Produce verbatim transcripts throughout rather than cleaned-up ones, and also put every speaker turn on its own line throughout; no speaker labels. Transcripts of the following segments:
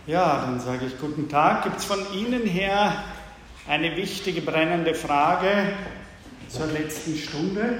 Ja, dann sage ich guten Tag. Gibt es von Ihnen her eine wichtige, brennende Frage zur letzten Stunde?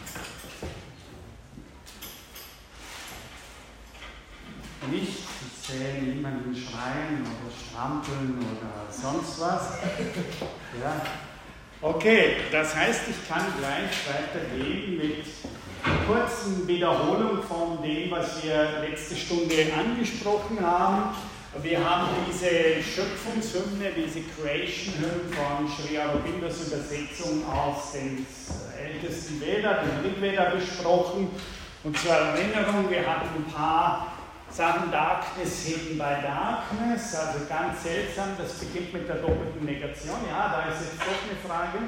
Nicht? Ich sehe niemanden schreien oder strampeln oder sonst was. Ja. Okay, das heißt, ich kann gleich weitergehen mit einer kurzen Wiederholung von dem, was wir letzte Stunde angesprochen haben. Wir haben diese Schöpfungshymne, diese Creation Hymn von Sri Aurobindos Übersetzung aus dem ältesten Veda, dem Rig Veda, besprochen. Und zur Erinnerung, wir hatten ein paar Sachen, Darkness hidden by Darkness, also ganz seltsam, das beginnt mit der doppelten Negation. Ja, da ist jetzt doch eine Frage.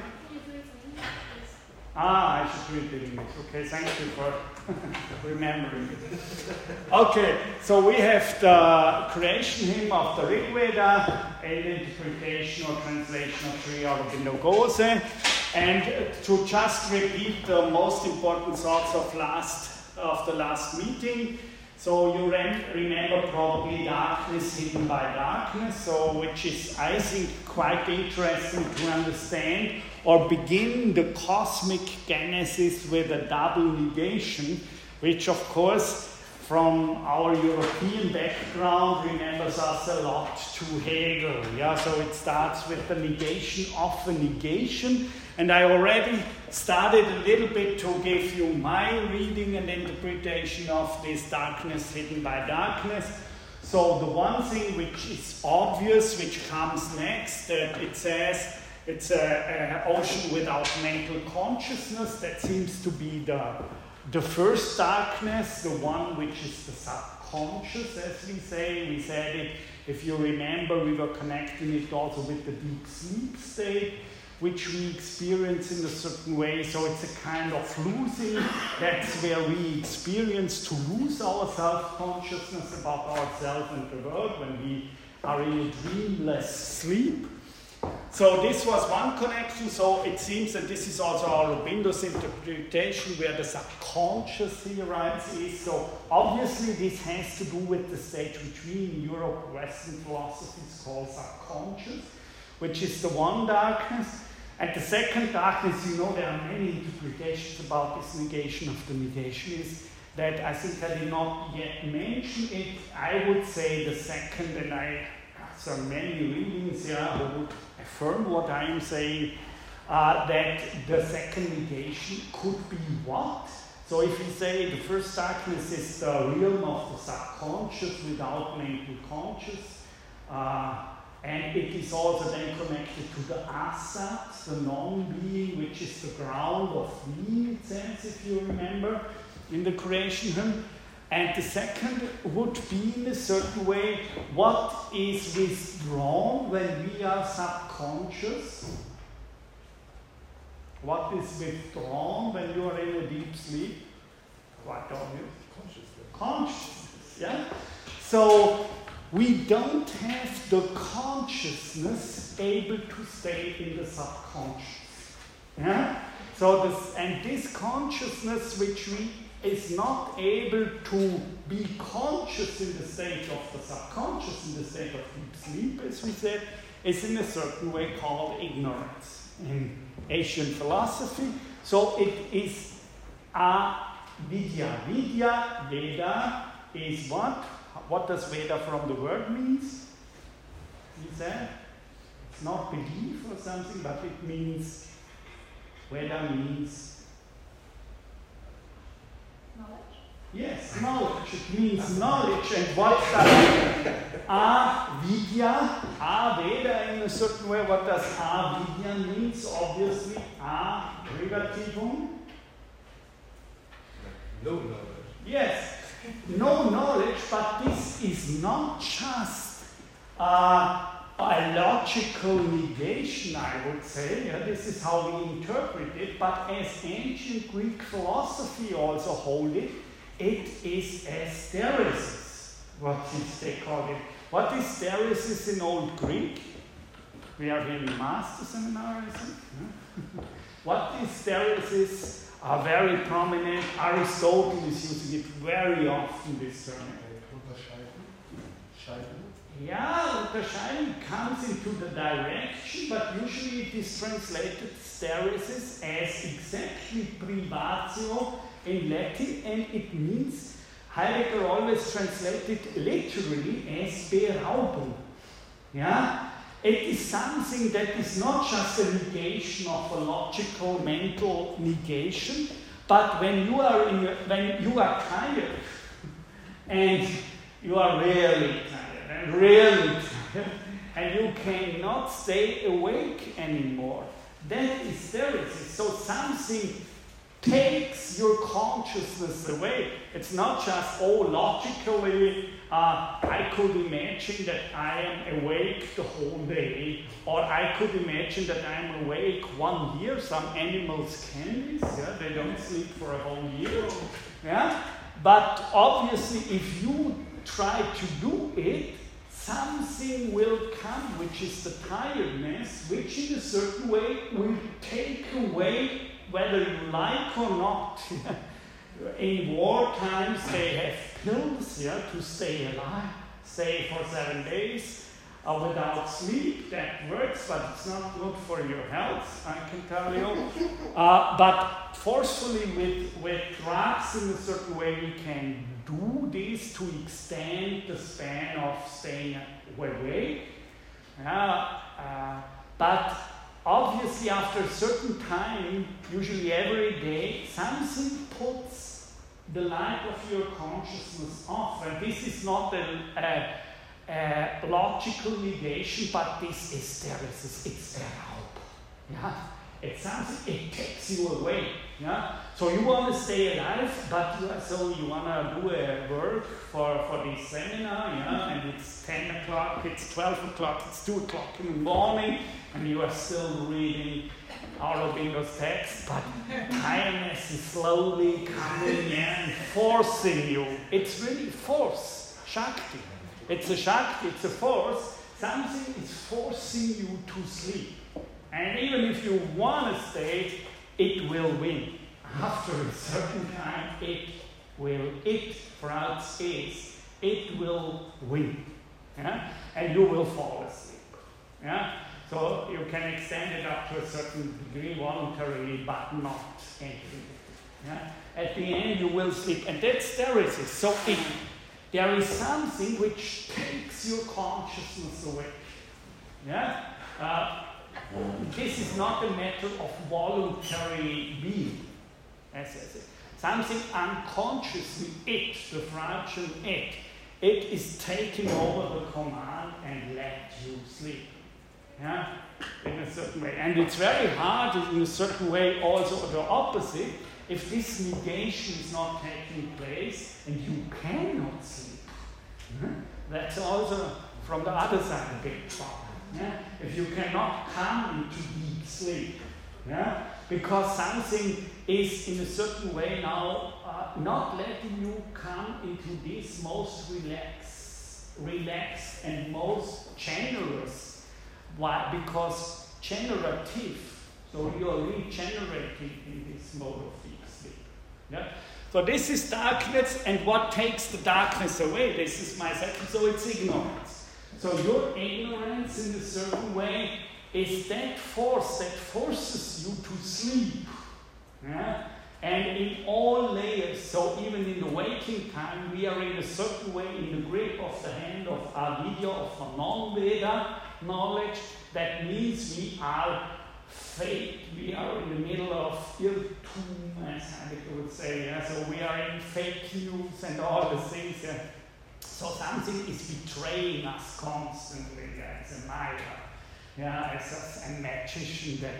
Ah, I should read it in English. Okay, thank you for remembering it. Okay, so we have the creation hymn of the Rig Veda, an interpretation or translation of Sri Aurobindo Ghose, and to just repeat the most important thoughts of last of the last meeting. So you rem- remember probably darkness hidden by darkness, so which is, I think, quite interesting to understand or begin the cosmic genesis with a double negation, which of course from our European background remembers us a lot to Hegel. Yeah, so it starts with the negation of a negation. And I already started a little bit to give you my reading and interpretation of this darkness hidden by darkness. So the one thing which is obvious, which comes next, that it says it's an ocean without mental consciousness. That seems to be the, the first darkness, the one which is the subconscious, as we say. We said it, if you remember, we were connecting it also with the deep sleep state, which we experience in a certain way. So it's a kind of losing. That's where we experience to lose our self-consciousness about ourselves and the world when we are in a dreamless sleep. So this was one connection. So it seems that this is also Aurobindo's interpretation where the subconscious, he writes, is. So obviously this has to do with the state which we in Europe, Western philosophies call subconscious, which is the one darkness. And the second darkness, you know, there are many interpretations about this negation of the negation, is that I think I did not yet mention it. I would say the second, and I have so many readings here yeah, who would affirm what I am saying, uh, that the second negation could be what? So if we say the first darkness is the realm of the subconscious without mental conscious, uh, and it is also then connected to the asat, the non-being, which is the ground of being, it says, if you remember, in the creation hymn. And the second would be, in a certain way, what is withdrawn when we are subconscious? What is withdrawn when you are in a deep sleep? Quite obvious. Consciousness. Consciousness, yeah? So we don't have the consciousness able to stay in the subconscious. Yeah? So this, and this consciousness which we is not able to be conscious in the state of the subconscious, in the state of deep sleep, as we said, is in a certain way called ignorance in Asian philosophy. So it is avidya. Vidya, Veda, is what? What does Veda from the word means? You said? It's not belief or something, but it means, Veda means
knowledge.
Yes, knowledge. It means knowledge. And what's that? Avidya, Aveda in a certain way. What does avidya means? Obviously, a privativum.
No knowledge.
Yes. No knowledge, but this is not just uh, a logical negation, I would say. Yeah, this is how we interpret it, but as ancient Greek philosophy also hold it, it is a steresis. What is they call it? What is steresis in Old Greek? We are here in Master Seminar, I think. Yeah? What is steresis? Are very prominent. Aristotle is using it very often, this term. Yeah, Unterscheidung comes into the direction, but usually it is translated steresis as exactly privatio in Latin, and it means, Heidegger always translated literally as Beraubung. Yeah? It is something that is not just a negation of a logical, mental negation, but when you are in your, when you are tired, and you are really tired, and really tired, and you cannot stay awake anymore, that is steresis. So something takes your consciousness away. It's not just, oh, logically, uh, I could imagine that I am awake the whole day, or I could imagine that I'm awake one year. Some animals can this, yeah? They don't sleep for a whole year. Yeah? But obviously, if you try to do it, something will come, which is the tiredness, which in a certain way will take away whether you like or not. In war times, they have pills, yeah, to stay alive, stay for seven days uh, without sleep. That works, but it's not good for your health, I can tell you. Uh, but forcefully, with, with drugs in a certain way, we can do this to extend the span of staying awake. Yeah, uh, but obviously, after a certain time, usually every day, something puts the light of your consciousness off. And this is not a, a, a logical negation, but this is steresis. It's a help. Yeah? It's something, it takes you away. Yeah? So you want to stay alive, but you are, so you want to do a work for, for this seminar, yeah? And it's ten o'clock, it's twelve o'clock, it's two o'clock in the morning, and you are still reading Aurobindo's text, but tiredness is slowly coming and forcing you. It's really force, Shakti. It's a Shakti, it's a force. Something is forcing you to sleep. And even if you want to stay, it will win. After a certain time, it will, it, Freud's is, it will win. Yeah? And you will fall asleep. Yeah? So you can extend it up to a certain degree voluntarily, but not entering it. Yeah? At the end, you will sleep. And that's steresis. So it, there is something which takes your consciousness away. Yeah? Uh, this is not a matter of voluntary being, as I said. Something unconsciously, it, the Freudian it, it is taking over the command and let you sleep. Yeah, in a certain way. And it's very hard in a certain way also the opposite. If this negation is not taking place and you cannot sleep, yeah, that's also from the other side a big problem. Yeah? If you cannot come into deep sleep, yeah? Because something is in a certain way now uh, not letting you come into this most relaxed, relaxed and most generous. Why? Because generative, so you are regenerating in this mode of deep sleep. Yeah? So this is darkness, and what takes the darkness away? This is my second, so it's ignorance. So your ignorance in a certain way is that force that forces you to sleep. Yeah? And in all layers, so even in the waking time, we are in a certain way in the grip of the hand of avidya, of a non-Veda knowledge. That means we are fake, we are in the middle of Irrtum, as Heidegger would say. Yeah? So we are in fake news and all the things. Yeah? So something is betraying us constantly, yeah? As a Maya, yeah? as a, a magician that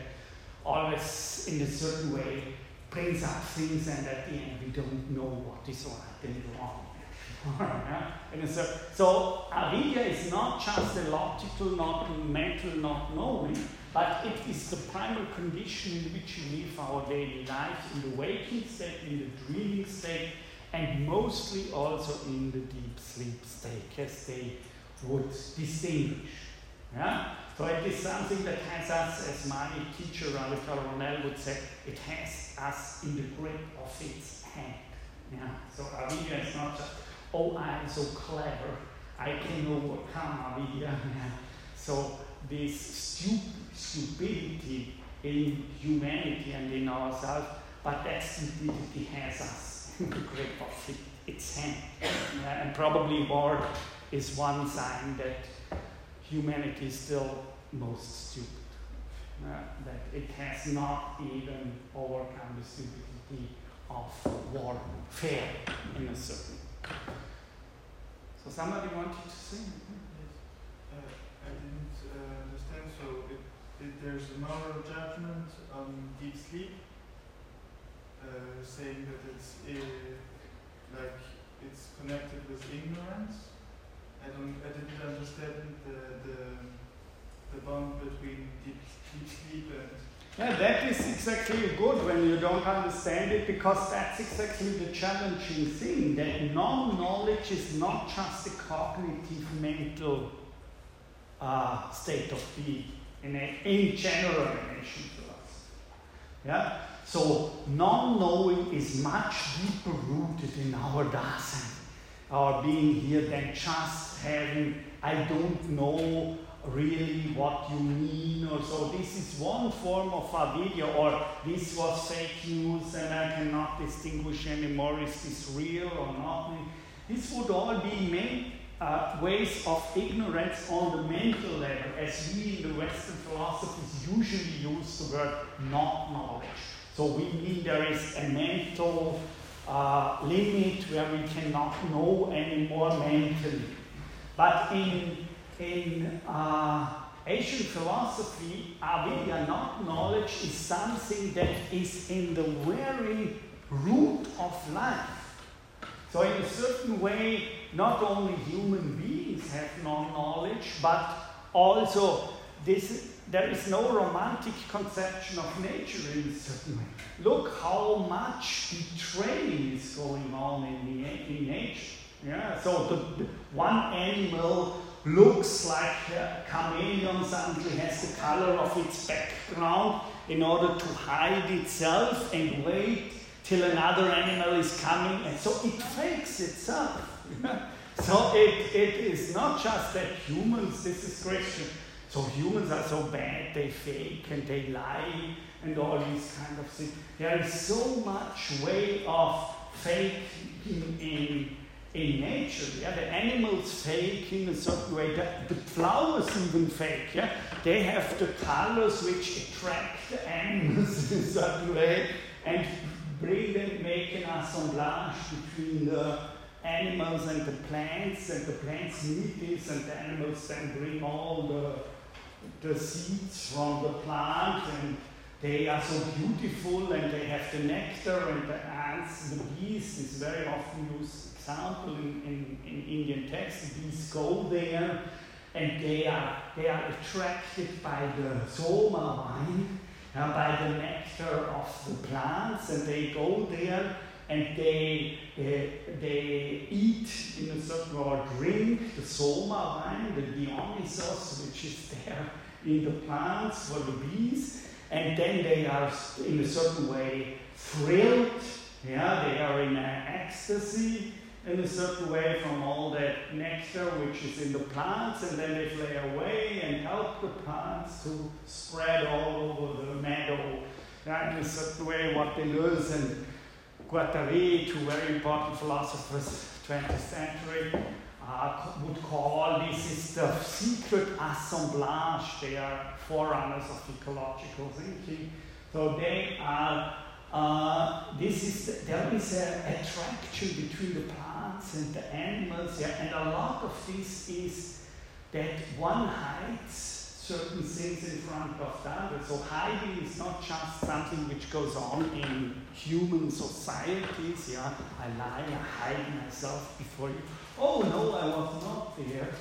always in a certain way brings up things, and at the end we don't know what is right and wrong. Yeah? And so, so avidya is not just a logical, not mental, not knowing, but it is the primary condition in which we live our daily life, in the waking state, in the dreaming state, and mostly also in the deep sleep state, as they would distinguish. Yeah? So it is something that has us, as my teacher Radical Ronell would say, it has us in the grip of its hand. Yeah? So avidya is not just, oh, I am so clever, I can overcome avidya. So this stu- stupidity in humanity and in ourselves, but that stupidity has us to grip of it, its hand. Uh, and probably war is one sign that humanity is still most stupid. Uh, that it has not even overcome the stupidity of warfare in a certain. So somebody wanted to say?
Uh, I didn't uh, understand. So it, it, there's a moral judgment on deep sleep, uh, saying that it's uh, like it's connected with ignorance. I don't. I didn't understand the the, the bond between deep, deep sleep and.
Yeah, that is exactly good when you don't understand it, because that's exactly the challenging thing, that non-knowledge is not just a cognitive mental uh, state of being in, a, in general relation to us. Yeah? So non-knowing is much deeper rooted in our dasein, our being here, than just having, I don't know really what you mean, or so. This is one form of avidya, or this was fake news and I cannot distinguish anymore, is this real or not. This would all be main uh, ways of ignorance on the mental level, as we in the Western philosophies usually use the word not knowledge. So we mean there is a mental uh, limit where we cannot know anymore mentally. But in In uh, Asian philosophy, avidya, not knowledge, is something that is in the very root of life. So in a certain way, not only human beings have non-knowledge, but also this, there is no romantic conception of nature in a certain way. Look how much betrayal is going on in, the, in nature. Yeah? So the, the one animal looks like a chameleon, suddenly has the color of its background in order to hide itself and wait till another animal is coming, and so it fakes itself. So it, it is not just that humans, this is Christian, so humans are so bad, they fake and they lie and all these kind of things. There is so much way of faking in In nature, yeah, the animals fake in a certain way. The, the flowers even fake. Yeah, they have the colors which attract the animals in a certain way and bring them, make an assemblage between the animals and the plants, and the plants need this, and the animals then bring all the the seeds from the plant, and they are so beautiful, and they have the nectar, and the ants, the bees is very often used. Example in, in, in Indian texts, the bees go there and they are they are attracted by the soma wine, uh, by the nectar of the plants, and they go there and they uh, they eat in a certain way, or drink the soma wine, the Dionysos, which is there in the plants for the bees, and then they are in a certain way thrilled. Yeah, they are in an ecstasy in a certain way from all that nectar which is in the plants, and then they fly away and help the plants to spread all over the meadow. Yeah, in a certain way, what Deleuze and Guattari, two very important philosophers, twentieth century, uh, would call this is the secret assemblage. They are forerunners of ecological thinking. So they are Uh, this is, there is an attraction between the plants and the animals, yeah, and a lot of this is that one hides certain things in front of the other. So hiding is not just something which goes on in human societies, yeah, I lie, I hide myself before you. Oh no, I was not there.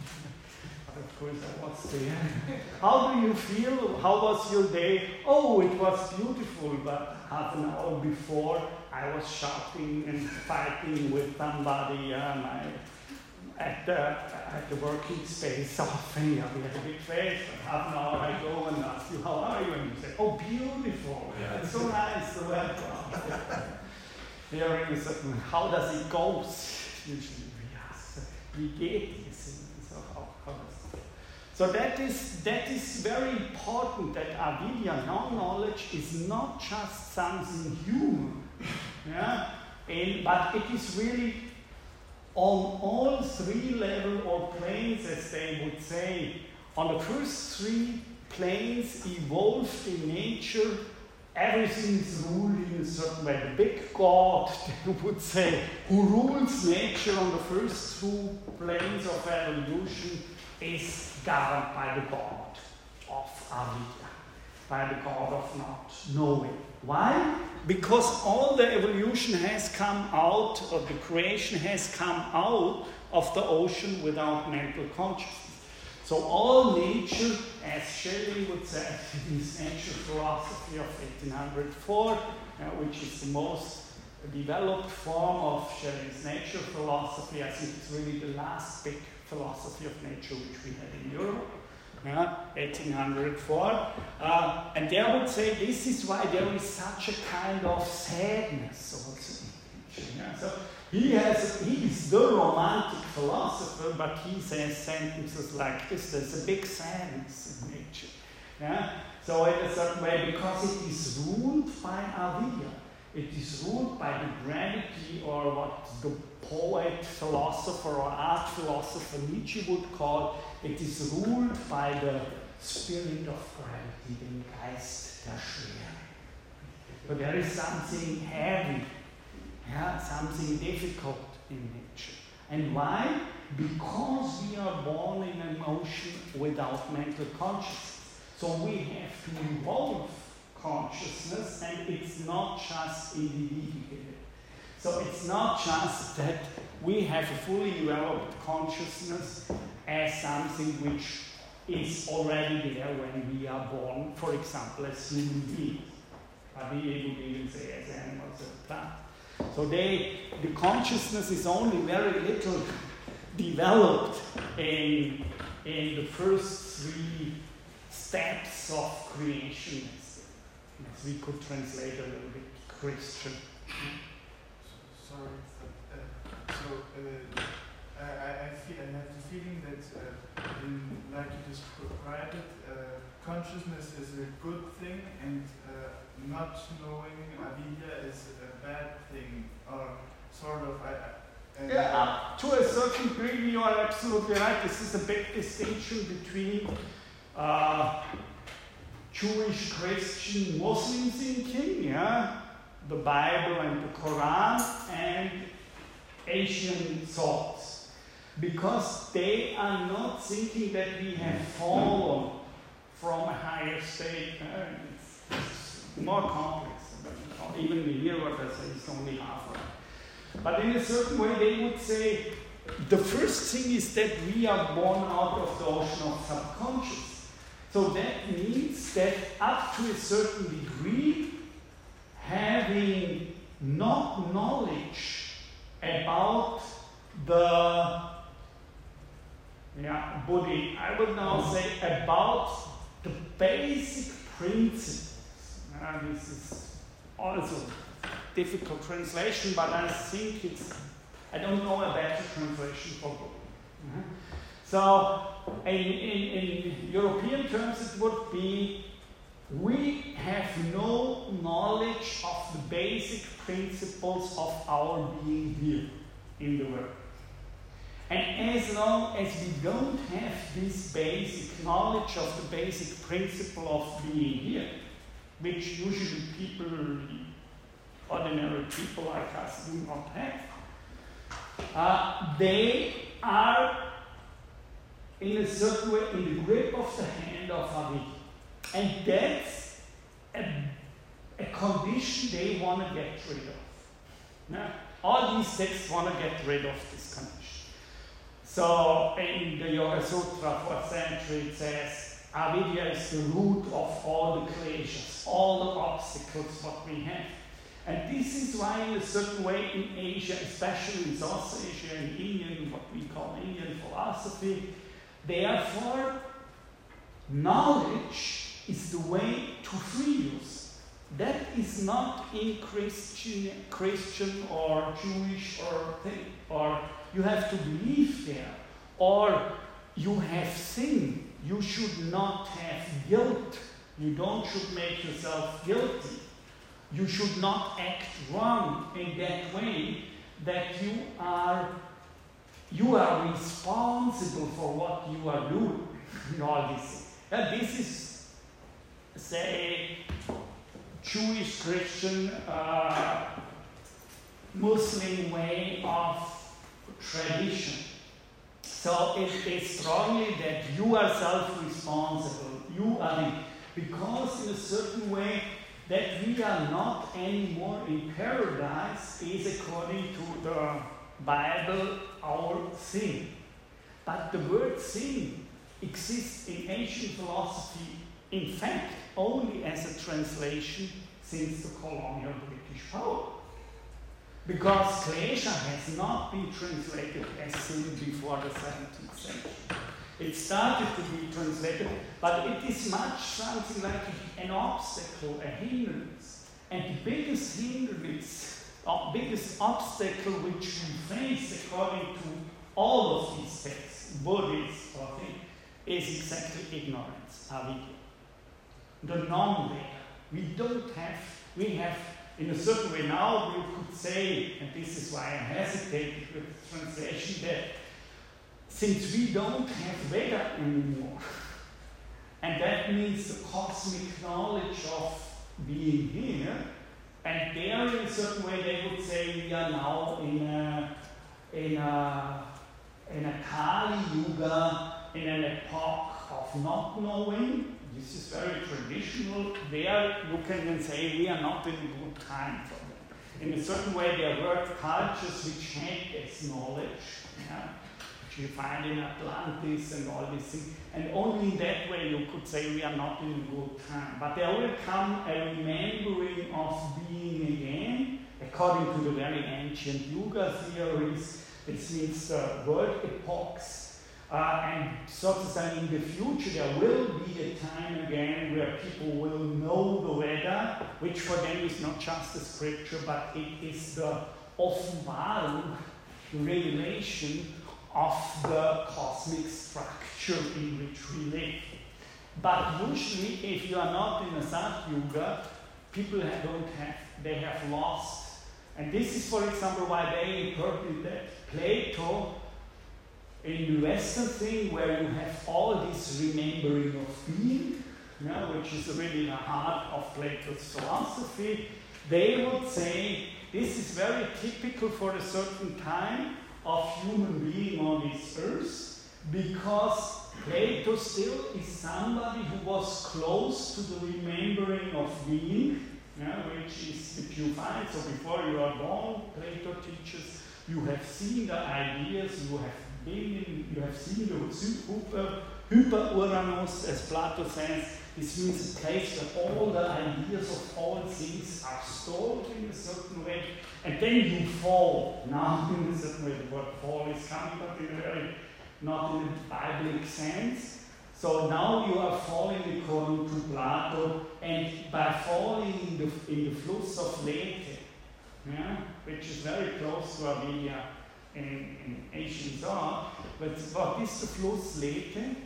Of course I was there. How do you feel? How was your day? Oh, it was beautiful, but half an hour before I was shouting and fighting with somebody uh, my, at, the, at the working space. Often, yeah, we had a big face, but half an hour I go and ask you, how are you? And you say, oh, beautiful. Yeah, it's so nice, the weather. There is a certain, how does it go? Usually we ask. Wie geht es? Ist auch aufgepasst. So that is, that is very important, that avidya, non-knowledge, is not just something human, yeah? And, but it is really on all three levels or planes, as they would say. On the first three planes evolved in nature, everything is ruled in a certain way. The big God, they would say, who rules nature on the first two planes of evolution is governed by the God of avidya, by the God of not knowing. Why? Because all the evolution has come out, or the creation has come out of the ocean without mental consciousness. So all nature, as Schelling would say, in his nature philosophy of eighteen oh four, uh, which is the most developed form of Schelling's nature philosophy. I think it's really the last big philosophy of nature which we had in Europe, yeah, eighteen oh four. Uh, and they would say this is why there is such a kind of sadness also in nature. Yeah? So he has, he is the romantic philosopher, but he says sentences like this: there's a big sadness in nature. Yeah? So in a certain way, because it is ruled by avidya. It is ruled by the gravity, or what the poet, philosopher, or art philosopher Nietzsche would call, it is ruled by the spirit of gravity, den Geist der Schwere. But there is something heavy, yeah, something difficult in nature. And why? Because we are born in an ocean without mental consciousness. So we have to evolve consciousness, and it's not just individual. So it's not just that we have a fully developed consciousness as something which is already there when we are born, for example, as human beings. But we would even say as animals or plants. So they, the consciousness is only very little developed in, in the first three steps of creation. As we could translate a little bit Christian.
So, sorry, but, uh, so uh, I, I, feel, I have the feeling that, uh, in, like you described it, uh, consciousness is a good thing, and uh, not knowing avidya is a bad thing, or sort of. I, I,
yeah, uh, to a certain degree, you are absolutely right. This is a big distinction between uh, Jewish, Christian, Muslim thinking, yeah, the Bible and the Quran, and Asian thoughts. Because they are not thinking that we have fallen from a higher state. Uh, it's, it's more complex. Even here, what I say is only half right. But in a certain way, they would say the first thing is that we are born out of the ocean of subconscious. So that means that up to a certain degree, having not knowledge about the yeah, Buddhi, I would now say about the basic principles. Uh, this is also difficult translation, but I think it's, I don't know a better translation for Buddhi. Uh-huh. So, in, in, in European terms, it would be, we have no knowledge of the basic principles of our being here in the world. And as long as we don't have this basic knowledge of the basic principle of being here, which usually people, ordinary people like us, do not have, uh, they are in a certain way in the grip of the hand of avidya. And that's a, a condition they want to get rid of. Now, all these texts want to get rid of this condition. So in the Yoga Sutra, fourth century, it says, avidya is the root of all the kleshas, all the obstacles what we have. And this is why in a certain way in Asia, especially in South Asia and Indian, what we call Indian philosophy, therefore, knowledge is the way to free us. that is not in Christian, Christian or Jewish or thing, or you have to believe there, or you have sin. You should not have guilt. You don't should make yourself guilty. You should not act wrong in that way that you are you are responsible for what you are doing in all this. And this is, say, Jewish, Christian, uh, Muslim way of tradition. So it is strongly that you are self-responsible. You are in, because in a certain way that we are not anymore in paradise is according to the Bible our sin. But the word sin exists in ancient philosophy, in fact, only as a translation since the colonial British power. Because klesha has not been translated as sin before the seventeenth century. It started to be translated, but it is much something like an obstacle, a hindrance. And the biggest hindrance, or biggest obstacle which we face according to all of these texts, Buddhist or thing, is exactly ignorance, avidya. The non-Veda. We don't have, we have, in a certain way now, we could say, and this is why I hesitated with the translation, that since we don't have Veda anymore, and that means the cosmic knowledge of being here, and there in a certain way they would say we are now in a, in a, in a Kali Yuga, in an epoch of not knowing. This is very traditional. There you can then say we are not in a good time for that. In a certain way there were cultures which had this knowledge, yeah, which you find in Atlantis and all these things. And only in that way you could say we are not in a good time. But there will come a remembering of being again, according to the very ancient Yuga theories. This means the world epochs. Uh, and so to say, in the future, there will be a time again where people will know the Veda, which for them is not just a scripture, but it is the Offenbarung, the revelation of the cosmic structure in which we live. But usually, if you are not in a Sat-Yuga, people have, don't have, they have lost. And this is, for example, why they interpret that Plato, in the Western thing, where you have all this remembering of being, you know, which is really the heart of Plato's philosophy, they would say this is very typical for a certain time of human being on this earth, because Plato still is somebody who was close to the remembering of being, you know, which is which you find. So before you are born, Plato teaches, you have seen the ideas, you have In, you have seen the super, hyper-Uranus, as Plato says. This means a place where all the ideas of all things are stored in a certain way, and then you fall. Now, in a certain way, the word fall is coming, but in a very, not in a biblical sense. So now you are falling according to Plato, and by falling in the, in the Fluss of Lethe, yeah, which is very close to Avidia, In, in ancient thought, but what is the Fluss Lethe?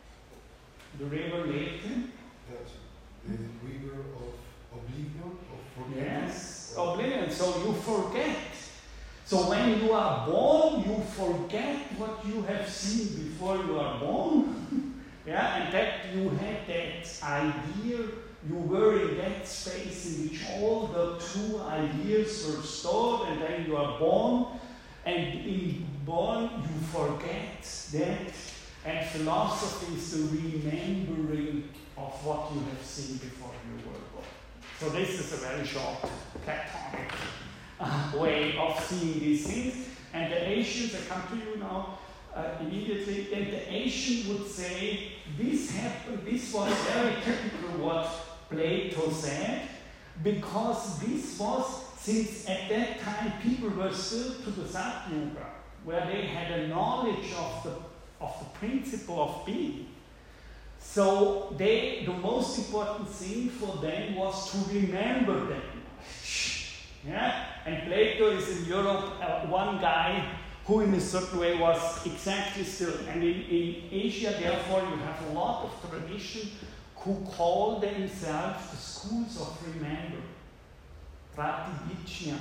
The river Lethe?
That's the river of oblivion, of forgiveness.
Yes, oblivion. So you forget. So when you are born, you forget what you have seen before you are born. Yeah, and that you had that idea, you were in that space in which all the true ideas were stored, and then you are born. And in born, you forget that, and philosophy is the remembering of what you have seen before you were born. So this is a very short Platonic uh, way of seeing these things. And the Asians, I come to you now uh, immediately, and the Asian would say, this happened, this was very typical what Plato said, because this was, since at that time people were still to the Sat-Yuga, where they had a knowledge of the, of the principle of being. So they, the most important thing for them was to remember that knowledge. Yeah? And Plato is in Europe uh, one guy who in a certain way was exactly still. And in, in Asia, therefore, you have a lot of tradition who call themselves the schools of remember. Pratibhijna.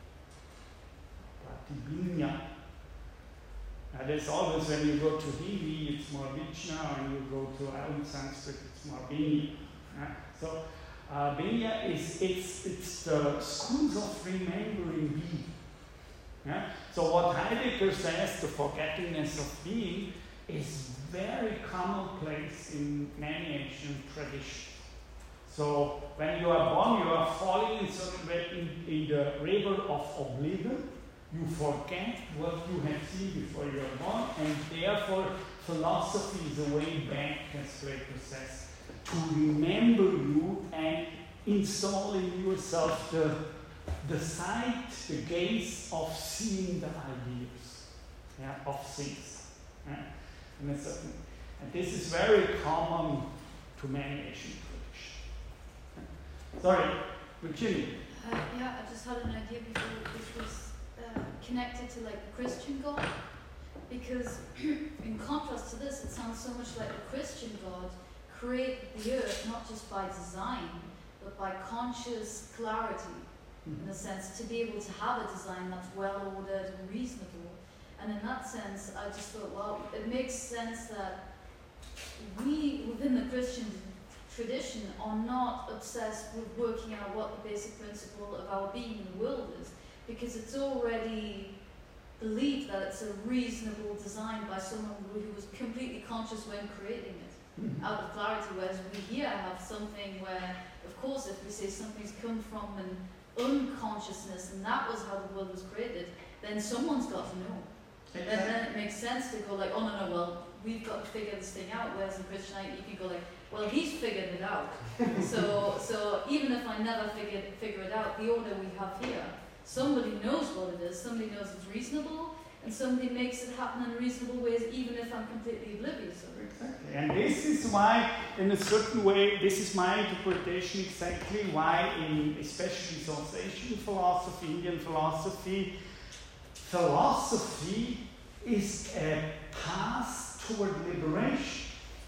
Pratibhijna. Now there's always, when you go to Hindi, it's more Vijna, when you go to old Sanskrit, it's more Bini. Yeah? So uh, Binya is, it's, it's the schools of remembering being. Yeah? So what Heidegger says, the forgettingness of being, is very commonplace in many ancient traditions. So when you are born, you are falling in certain way in, in the river of oblivion. You forget what you have seen before you are born, and therefore philosophy is a way back, as Plato says, to remember you and install in yourself the, the sight, the gaze of seeing the ideas, yeah, of things. Yeah? And, it's a, and this is very common to many Asian traditions. Yeah? Sorry, Virginia.
Uh, yeah, I just had an idea before, which was uh, connected to like the Christian God, because in contrast to this, it sounds so much like the Christian God created the earth not just by design, but by conscious clarity, mm-hmm. in a sense, to be able to have a design that's well ordered and reasonable. And in that sense, I just thought, well, it makes sense that we, within the Christian tradition, are not obsessed with working out what the basic principle of our being in the world is, because it's already believed that it's a reasonable design by someone who was completely conscious when creating it, mm-hmm. out of clarity, whereas we here have something where, of course, if we say something's come from an unconsciousness and that was how the world was created, then someone's got to know. And then, then it makes sense to go like, oh no, no, well, we've got to figure this thing out, whereas in Christianity you can go like, well, he's figured it out. so so even if I never figured figure it out, the order we have here, somebody knows what it is, somebody knows it's reasonable, and somebody makes it happen in reasonable ways, even if I'm completely oblivious of it.
Exactly. And this is why, in a certain way, this is my interpretation exactly why, in especially South Asian philosophy, Indian philosophy, philosophy is a path toward liberation.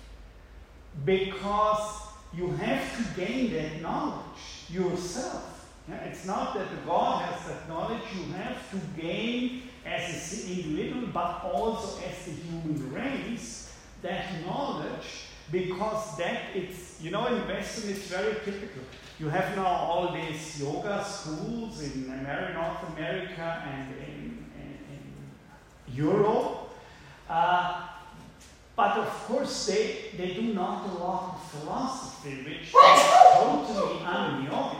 Because you have to gain that knowledge yourself. Yeah? It's not that the God has that knowledge, you have to gain as an individual, but also as the human race, that knowledge, because that it's, you know, in Western it's very typical. You have now all these yoga schools in America, North America and in, in, in Europe. Uh, But of course, they, they do not a lot of philosophy, which is totally un-yogic.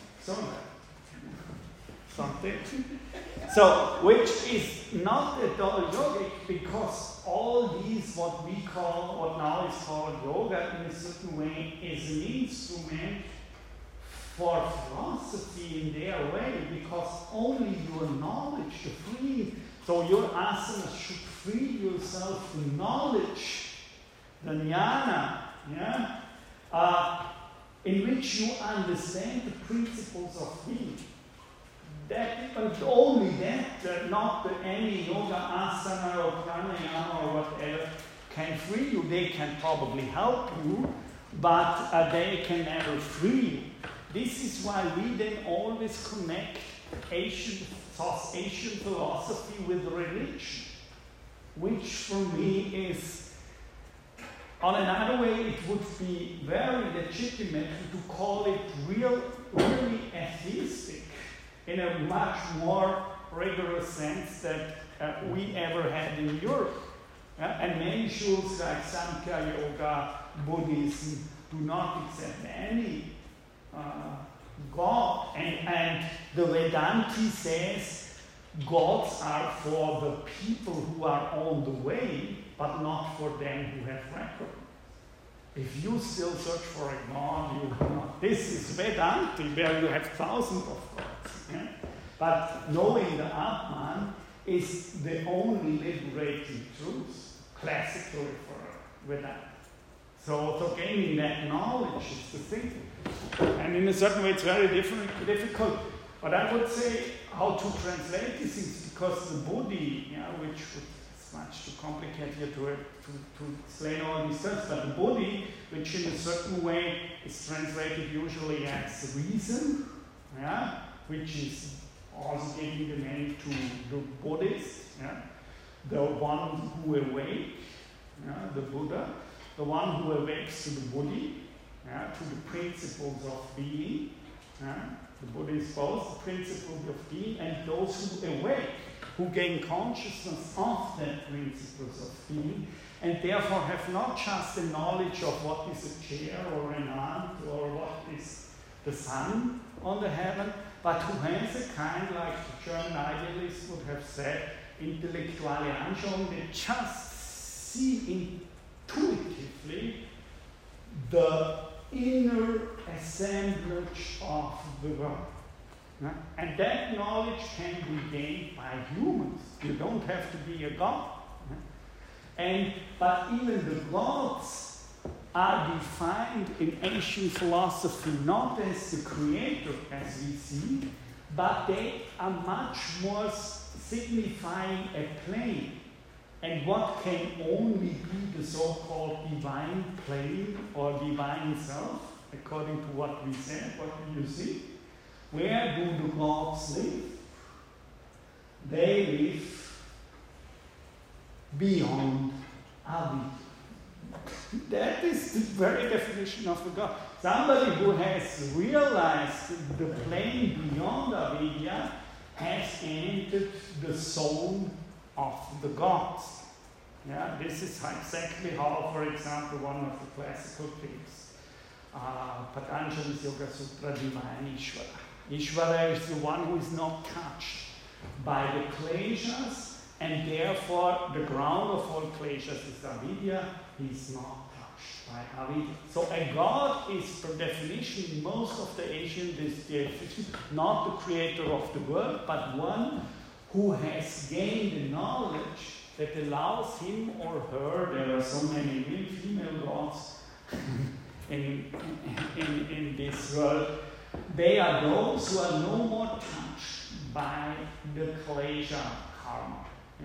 Something. So, which is not at all yogic, because all these, what we call, what now is called yoga, in a certain way, is an instrument for philosophy in their way, because only your knowledge, the free, so your asanas should free yourself to knowledge, the jnana, yeah, uh, in which you understand the principles of being. That, but only that, uh, not the, any yoga asana or pranayama or whatever can free you. They can probably help you, but uh, they can never free you. This is why we then always connect Asian, South Asian philosophy with religion, which for me is, on another way, it would be very legitimate to call it real, really atheistic in a much more rigorous sense that uh, we ever had in Europe. Yeah? And many schools like Samkhya Yoga, Buddhism, do not accept any uh, God. And, and the Vedanti says gods are for the people who are on the way, but not for them who have record. If you still search for a God, you will not. This is Vedanti, where you have thousands of gods. Yeah? But knowing the Atman is the only liberating truth, classically for Vedanta. So, so gaining that knowledge is the thing. And in a certain way, it's very different, difficult. But I would say how to translate these things, because the Bodhi, you know, which is much too complicated here to, to, to explain all these terms, but the Bodhi, which in a certain way is translated usually as reason, yeah, which is also giving the name to the Buddhist, yeah, the one who awake, yeah, the Buddha, the one who awakes to the Bodhi, yeah, to the principles of being. Yeah. The Buddha is both the principle of being and those who awake, who gain consciousness of that principles of being, and therefore have not just the knowledge of what is a chair or an ant or what is the sun on the heaven, but who has a kind, like the German idealists would have said, Intellektuelle Anschauung, they just see intuitively the inner assemblage of the world. Yeah? And that knowledge can be gained by humans. You don't have to be a god. Yeah? And, but even the gods are defined in ancient philosophy not as the creator, as we see, but they are much more signifying a plane. And what can only be the so-called divine plane or divine self, according to what we said, what do you see? Where do the gods live? They live beyond Avidya. That is the very definition of the God. Somebody who has realized the plane beyond Avidya has entered the zone of the gods. Yeah, this is exactly how, for example, one of the classical things, uh, Patanjali's Yoga Sutra defines Ishvara. Ishvara is the one who is not touched by the kleshas, and therefore the ground of all kleshas is Avidya. He is not touched by Avidya. So a god is, per definition, in most of the Asian definitions, not the creator of the world, but one who has gained the knowledge that allows him or her, there are so many male, female gods in, in, in this world, they are those who are no more touched by the klesha karma.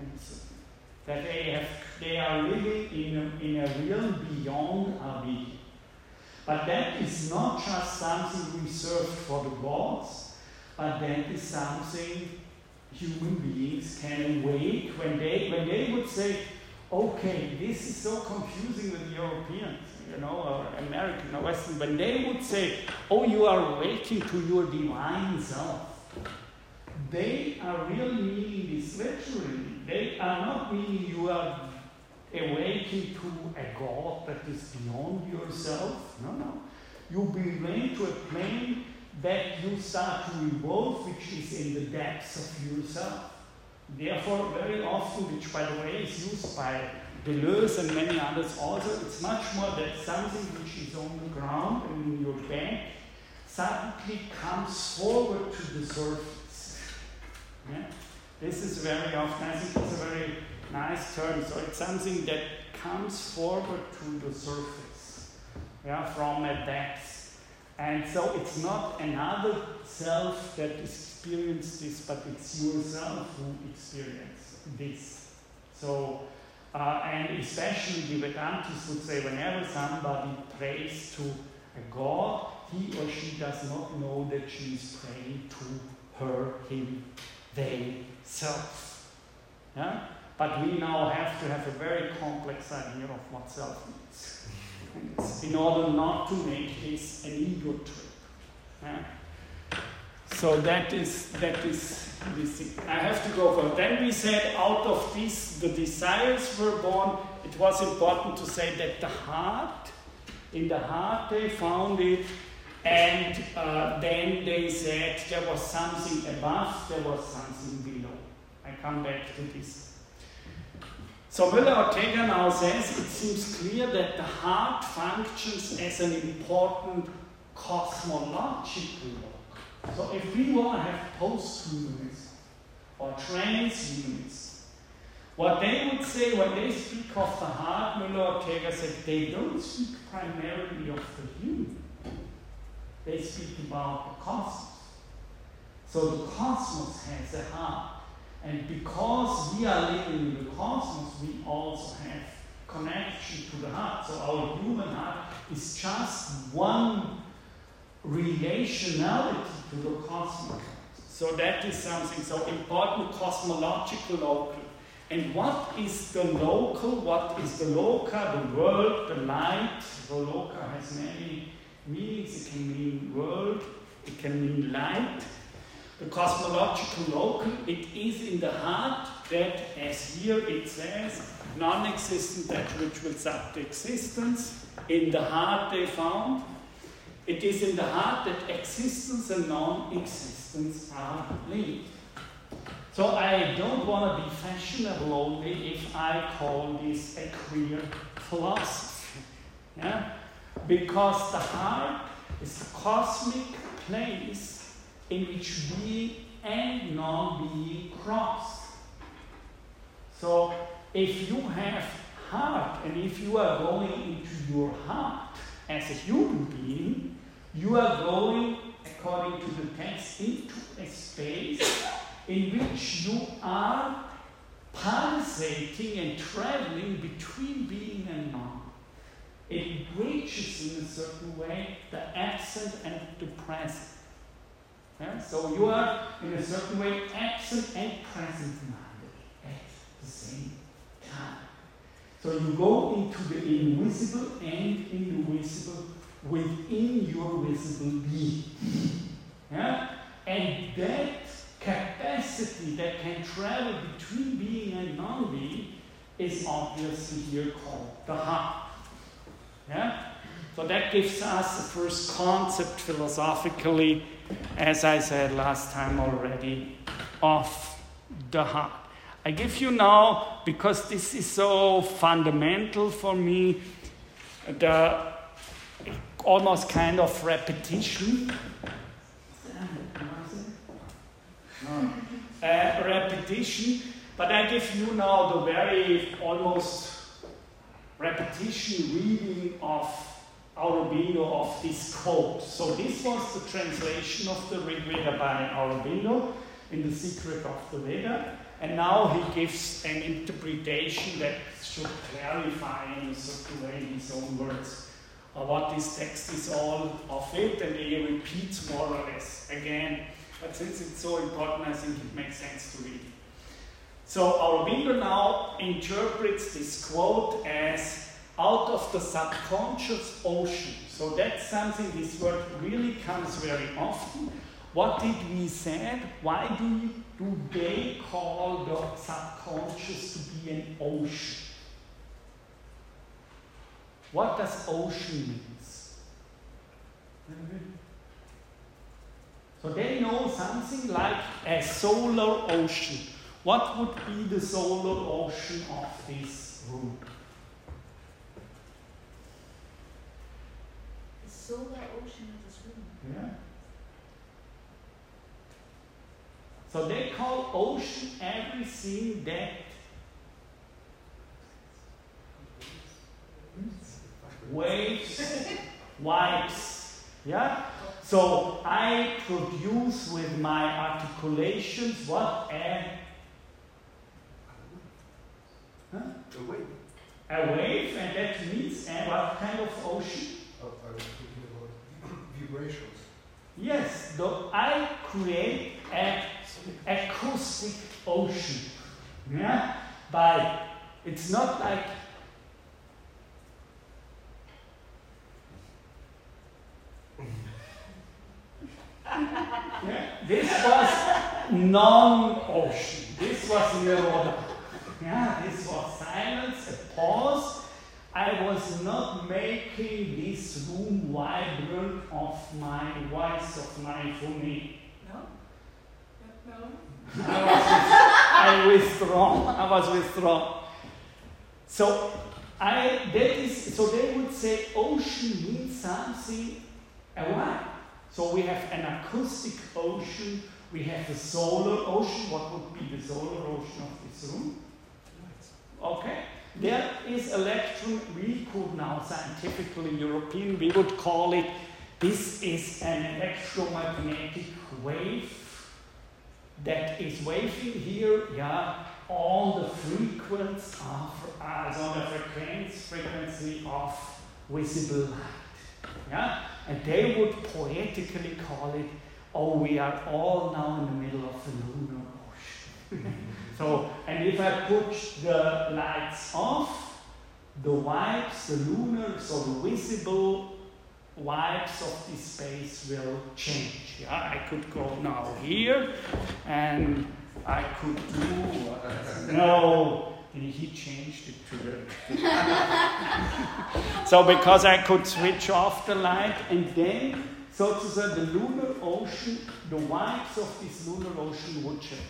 That they, have, they are living in a, in a realm beyond Avidya. But that is not just something reserved for the gods, but that is something human beings can awake when they when they would say, okay, this is so confusing with Europeans, you know, or American or Western, when they would say, oh, you are awaking to your divine self, they are really meaning this literally. They are not meaning you are awaking to a God that is beyond yourself. No, no. You belong to a plane that you start to evolve, which is in the depths of yourself. Therefore, very often, which by the way is used by Deleuze and many others also, it's much more that something which is on the ground and in your back suddenly comes forward to the surface. Yeah? This is very often, I think it's a very nice term. So it's something that comes forward to the surface, yeah, from a depth. And so it's not another self that experiences this, but it's yourself who experiences this. So, uh, and especially the Vedantis would say whenever somebody prays to a god, he or she does not know that she is praying to her, him, they, self. Yeah? But we now have to have a very complex idea of what self means. In order not to make this an ego trip. Yeah? So that is that is this thing. I have to go for. Then we said out of this the desires were born. It was important to say that the heart, in the heart they found it, and uh, then they said there was something above, there was something below. I come back to this. So Müller-Ortega now says it seems clear that the heart functions as an important cosmological look. So if we want to have post-humanism or transhumanism, What they would say when they speak of the heart, Müller-Ortega said, they don't speak primarily of the human. They speak about the cosmos. So the cosmos has a heart. And because we are living in the cosmos, we also have connection to the heart. So our human heart is just one relationality to the cosmos. So that is something so important, cosmological local. And what is the local? What is the loca? The world, the light. The loca has many meanings. It can mean world, it can mean light. The cosmological local, it is in the heart that, as here it says, non-existent, that which will sub the existence. In the heart they found. It is in the heart that existence and non-existence are linked. So I don't want to be fashionable only if I call this a queer philosophy. Yeah? Because the heart is the cosmic place in which being and non-being cross. So if you have heart, and if you are going into your heart as a human being, you are going, according to the text, into a space in which you are pulsating and traveling between being and non. It bridges in a certain way the absent and the present. Yeah? So you are in a certain way absent and present minded at the same time. So you go into the invisible and invisible within your visible being. Yeah? And that capacity that can travel between being and non-being is obviously here called the heart. Yeah? So that gives us the first concept philosophically, as I said last time already, of the heart. I give you now, because this is so fundamental for me, the almost kind of repetition. No. Uh, repetition, but I give you now the very almost repetition reading of Aurobindo of this quote. So this was the translation of the Rig Veda by Aurobindo in The Secret of the Veda, and now he gives an interpretation that should clarify in a certain way in his own words uh, what this text is all of it, and he repeats more or less again. But since it's so important, I think it makes sense to read it. So Aurobindo now interprets this quote as out of the subconscious ocean. So that's something, this word really comes very often. What did we say? Why do, you, do they call the subconscious to be an ocean? What does ocean means? So they know something like a solar ocean. What would be the solar ocean of this room?
The solar ocean of this room.
Yeah. So they call ocean everything that waves, wipes. Yeah? So I produce with my articulations what a, huh?
A wave.
a wave, and that means a what kind of ocean?
Oh, I was thinking about vibrations.
Yes, though I create an acoustic ocean. Yeah? By, it's not like yeah, this was non-ocean. This was Niroda. Yeah, this was silence, a pause. I was not making this room vibrant of my voice, of my phony.
No? No?
I was I withdrawn. I was withdrawn. So I that is so they would say ocean means something away. So we have an acoustic ocean, we have a solar ocean. What would be the solar ocean of this room? Okay? There is electron, we could now scientifically European, we would call it, this is an electromagnetic wave that is waving here, yeah, on the frequency of, uh, on the frequency, frequency of visible light. Yeah? And they would poetically call it, oh, we are all now in the middle of the lunar ocean. So, and if I put the lights off, the vibes, the lunar, so the visible vibes of this space will change. Yeah, I could go now here, and I could do, no, he changed it to the, so because I could switch off the light, and then, so to say, the lunar ocean, the vibes of this lunar ocean would change.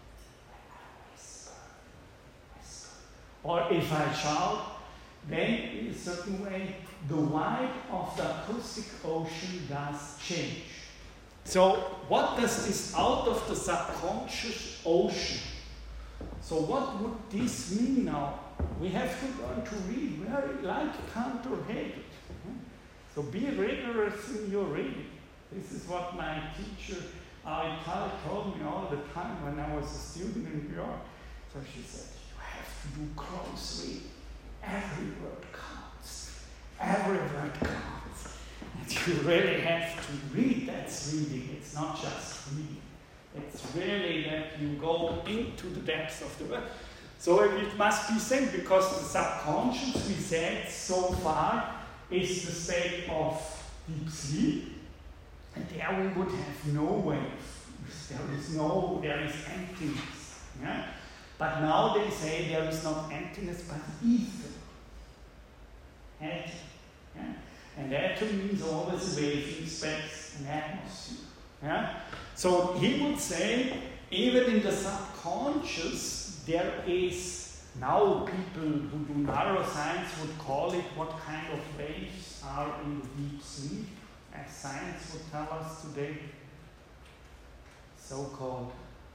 Or if I shout, then in a certain way, the vibe of the acoustic ocean does change. So what does this out of the subconscious ocean? So what would this mean now? We have to learn to read very like Kant or Hegel. So be rigorous in your reading. This is what my teacher, Ari Tal, told me all the time when I was a student in New York. So she said, you have to do close reading. Every word counts. Every word counts. And you really have to read. That's reading. It's not just reading. It's really that you go into the depths of the word. So it must be said, because the subconscious, we said so far, is the state of deep sleep. And there we would have no wave. There is no, there is emptiness. Yeah? But now they say there is not emptiness, but ether. Ether. Yeah? And ether means always a waving space, an atmosphere. Yeah? So he would say, even in the subconscious, there is, now people who do neuroscience would call it what kind of waves are in the deep sleep, as science would tell us today, so-called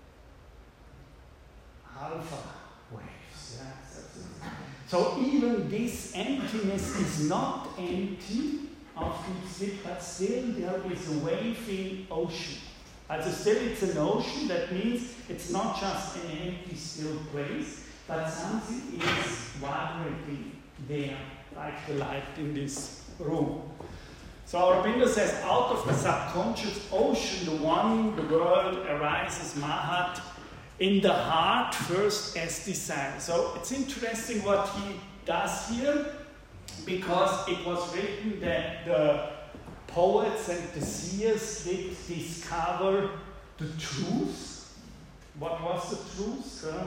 alpha waves. Yeah? So even this emptiness is not empty of deep sleep, but still there is a waving ocean. Also still it's an ocean, that means it's not just an empty still place, but something is vibrating there, like the light in this room. So Aurobindo says, out of the subconscious ocean, the one, the world arises, Mahat, in the heart first as desire. So it's interesting what he does here, because it was written that the poets and the seers did discover the truth. What was the truth? Huh?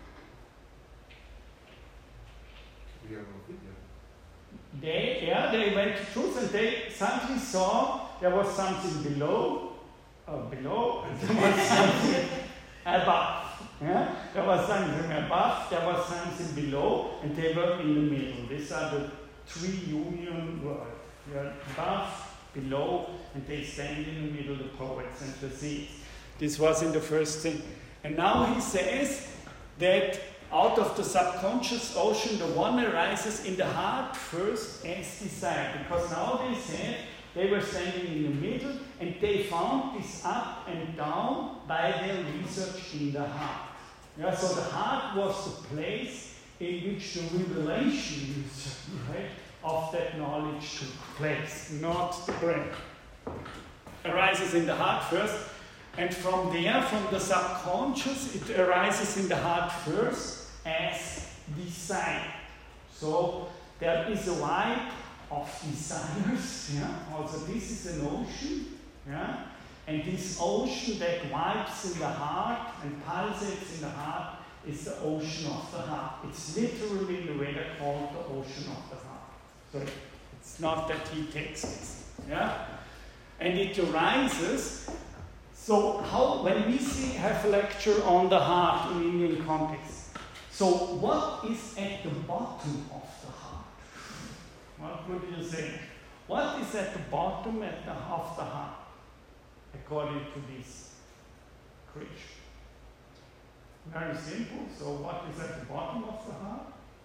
We are not video.
They, yeah, they went to truth, and they suddenly saw there was something below, or below, and there was something above. Yeah? There was something above, there was something below, and they were in the middle. These are the three union worlds. Yeah, above, below, and they stand in the middle, the poets and the seers. This was in the first thing. And now he says that out of the subconscious ocean, the one arises in the heart first as desire. Because now they said they were standing in the middle, and they found this up and down by their research in the heart. Yeah, so the heart was the place in which the revelation right, of that knowledge took place, not the brain. Arises in the heart first, and from there, from the subconscious, it arises in the heart first as desire. So there is a vibe of desires. Yeah? Also, this is an ocean. Yeah? And this ocean that vibes in the heart and pulsates in the heart is the ocean of the heart. It's literally in the Veda called the ocean of the heart. So it's not that he takes this. Yeah? And it arises. So how, when we see, have a lecture on the heart in Indian context, so what is at the bottom of the heart? What would you say? What is at the bottom at the, of the heart, according to this creature? Very simple. So what is at the bottom of the heart?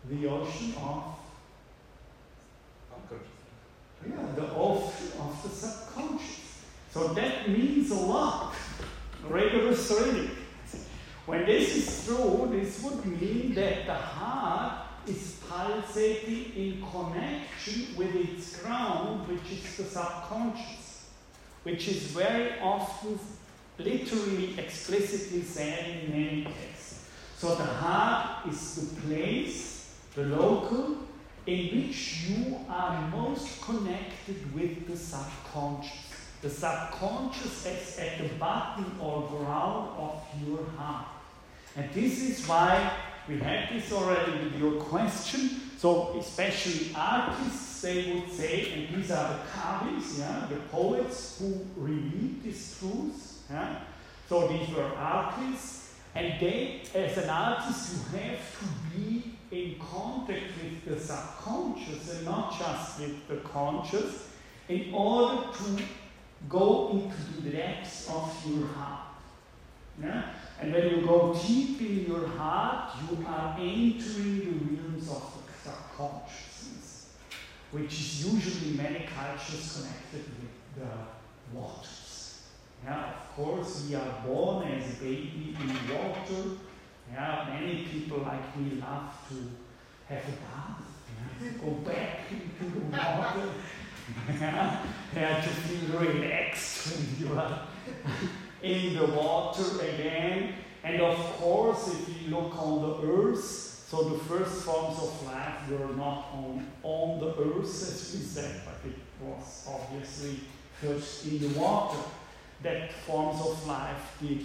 the ocean of,
Unconscious.
yeah, the ocean of the subconscious. So that means a lot. Rigorous reading. When this is true, this would mean that the heart is pulsating in connection with its ground, which is the subconscious, which is very often literally explicitly said in many cases. So the heart is the place, the local, in which you are most connected with the subconscious. The subconscious is at the bottom or ground of your heart. And this is why we had this already with your question. So especially artists, they would say, and these are the Kavis, yeah, the poets who revealed these truths. Yeah? So these were artists, and they, as an artist, you have to be in contact with the subconscious and not just with the conscious in order to go into the depths of your heart. Yeah? And when you go deep in your heart, you are entering the realms of the subconsciousness, which is usually many cultures connected with the waters. Yeah, of course, we are born as a baby in water. Yeah, many people like me love to have a bath, yeah, to go back into the water, yeah, yeah, to feel relaxed when you are in the water again. And of course, if you look on the earth, so the first forms of life were not on, on the earth, as we said, but it was obviously first in the water that forms of life did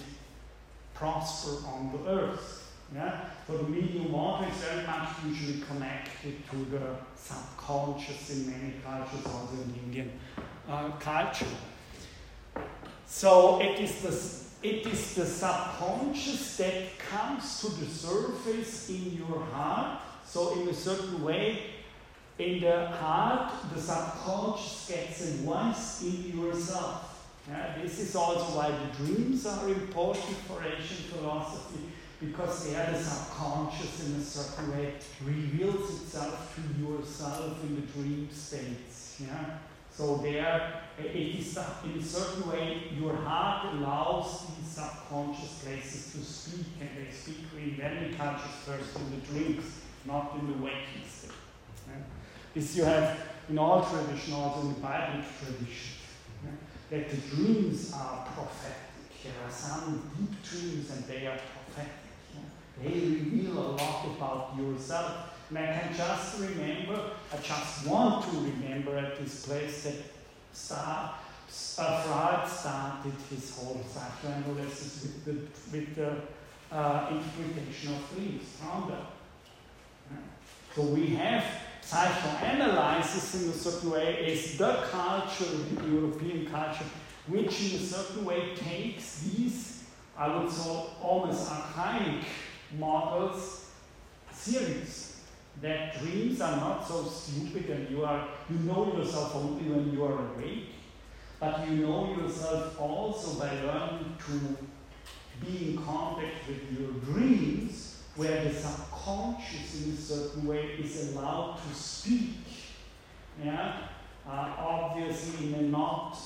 prosper on the earth. Yeah? So the medium water is very much usually connected to the subconscious in many cultures, also in the Indian uh, culture. So it is the it is the subconscious that comes to the surface in your heart. So in a certain way, in the heart, the subconscious gets a voice in yourself. Yeah, this is also why the dreams are important for Asian philosophy, because they are the subconscious in a certain way reveals itself to yourself in the dream states. Yeah? So there, it is the, in a certain way, your heart allows these subconscious places to speak, and they speak in many cultures first in the dreams, not in the waking state. Yeah? This you have in all traditions, also in the Bible tradition, yeah? That the dreams are prophetic. There are some deep dreams, and they are prophetic. Yeah? They reveal a lot about yourself. And I can just remember, I just want to remember at this place that Star, uh, Freud started his whole psychoanalysis with the, with the uh, interpretation of dreams, Traumbild. Yeah. So we have psychoanalysis in a certain way is the culture, the European culture, which in a certain way takes these, I would say, almost archaic models serious. That dreams are not so stupid, and you are you know yourself only when you are awake, but you know yourself also by learning to be in contact with your dreams, where the subconscious in a certain way is allowed to speak. Yeah, uh, obviously in a not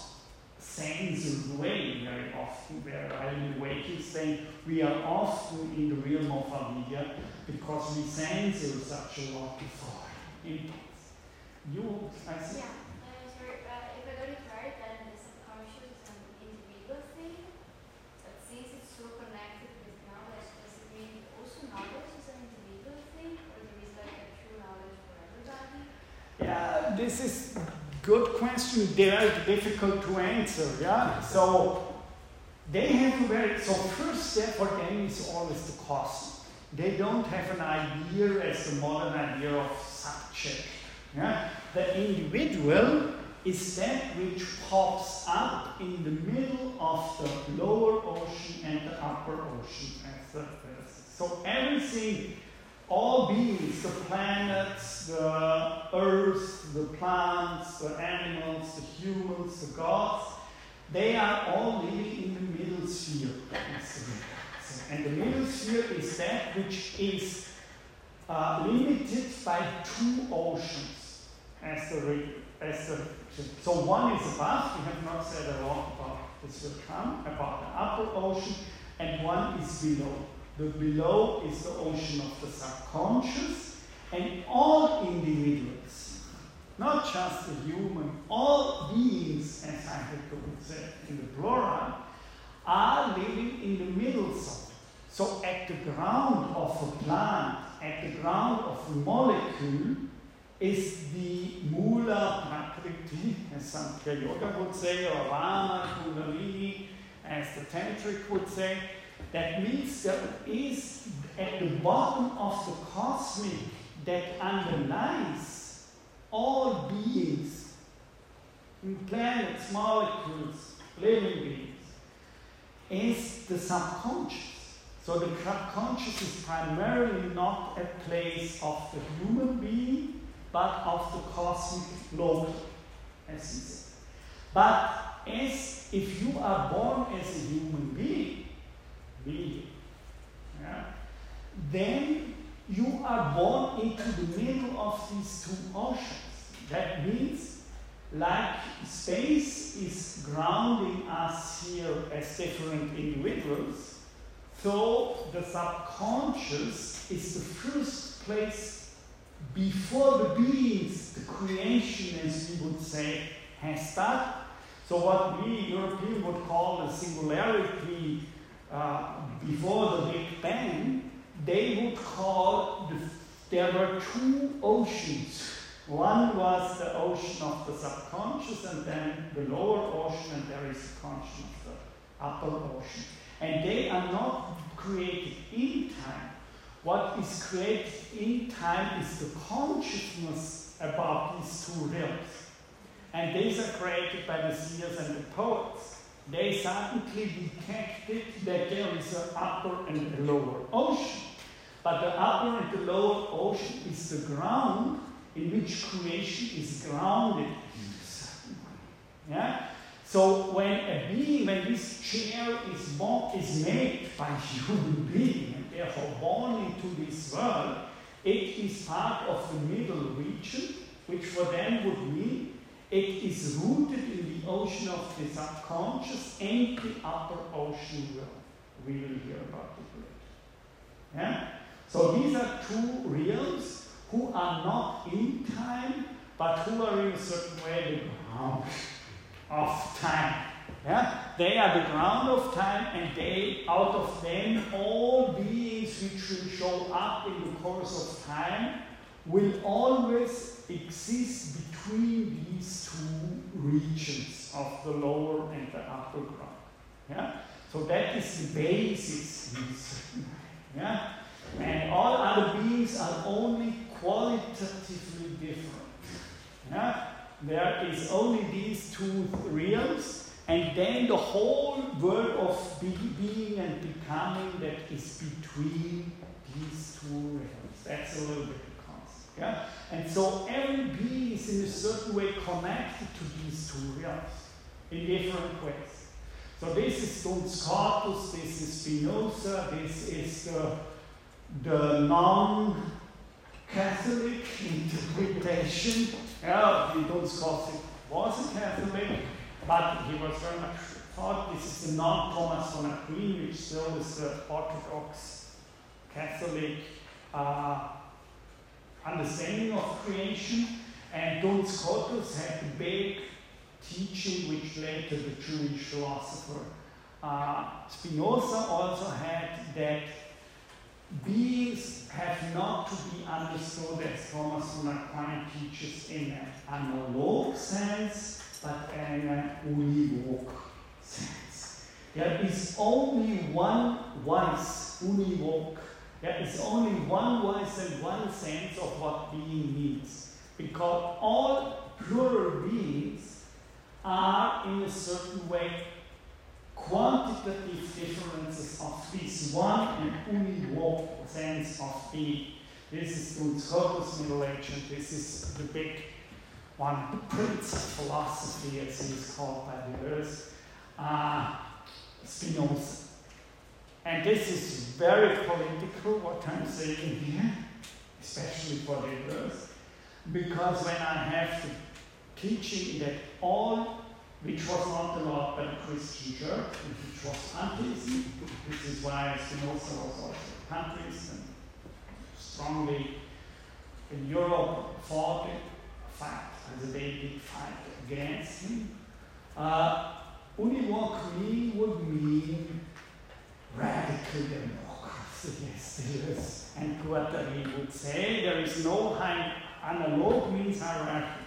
censored way very often, where in the waking state we are often in the realm of avidya, because we censor such a lot before. Impulse. You, I see.
Yeah, uh, sorry, uh, if I got it right, then the subconscious is an individual thing, but since it's so connected with knowledge, does it mean also knowledge is an individual thing, or there is like a true knowledge for everybody?
Yeah, this is good question. They are difficult to answer. Yeah, so they have a very so first step for them is always the cosmos. They don't have an idea as the modern idea of subject. Yeah? The individual is that which pops up in the middle of the lower ocean and the upper ocean. As the, so everything, all beings, the planets, the earth, the plants, the animals, the humans, the gods, they are all living in the middle sphere. And the middle sphere is that which is uh, limited by two oceans as the, re- as the so one is above, we have not said a lot about this will come, about the upper ocean, and one is below. The below is the ocean of the subconscious, and all individuals, not just the human, all beings, as Heidegger would say in the plural, are living in the middle zone. So at the ground of a plant, at the ground of a molecule, is the Mula Prakriti, as Sankhya Yoga would say, or Rama Kundalini, as the Tantric would say. That means there is at the bottom of the cosmic that underlies all beings, planets, molecules, living beings, is the subconscious. So the subconscious is primarily not a place of the human being, but of the cosmic local, as he said. But as if you are born as a human being, being yeah, then you are born into the middle of these two oceans. That means, like space is grounding us here as different individuals, so the subconscious is the first place before the beings, the creation, as we would say, has started. So what we Europeans would call the singularity uh, before the Big Bang, they would call, the, there were two oceans. One was the ocean of the subconscious, and then the lower ocean, and there is the conscious of the upper ocean. And they are not created in time. What is created in time is the consciousness about these two realms. And these are created by the seers and the poets. They suddenly detected that there is an upper and a lower ocean. But the upper and the lower ocean is the ground in which creation is grounded in a certain way. Yeah? So when a being, when this chair is born, is made by a human being, and therefore born into this world, it is part of the middle region, which for them would mean it is rooted in the ocean of the subconscious and the upper ocean world. We will hear about it later. Yeah? So these are two realms who are not in time, but who are in a certain way the ground of time. Yeah? They are the ground of time, and they, out of them, all beings which will show up in the course of time will always exist between these two regions of the lower and the upper ground. Yeah? So that is the basis. Yeah? And all other beings are only qualitatively different. Yeah? There is only these two realms, and then the whole world of be- being and becoming that is between these two realms. That's a little bit the concept. Yeah? And so every being is in a certain way connected to these two realms in different ways. So this is Duns Scotus, this is Spinoza, this is the, the non Catholic interpretation. Yeah, Duns Scotus was a Catholic, but he was very much thought this is the non-Thomas von Aquin, which still is the Orthodox Catholic uh, understanding of creation. And Duns Scotus had the big teaching which led to the Jewish philosopher. Uh, Spinoza also had that beings have not to be understood, as Thomas von Aquin teaches, in an analog sense, but in an univoc sense. There is only one voice, univoc. There is only one voice and one sense of what being means. Because all plural beings are, in a certain way, quantitative differences of this one and univoc sense of being. This is Duns Scotus, Middle Age, and this is the big one, the prince of philosophy, as he is called by the earth, uh, Spinoza. And this is very political, what I'm saying here. especially for the verse, because when I have the teaching that all which was not allowed by the Christian church, which was pantheism, this is why Spinoza was also a pantheist and strongly in Europe fought it, fight, and they did fight against him. Uh, Univoc would mean radical democracy, yes, there is. And Guattari would say there is no high, analog means hierarchy.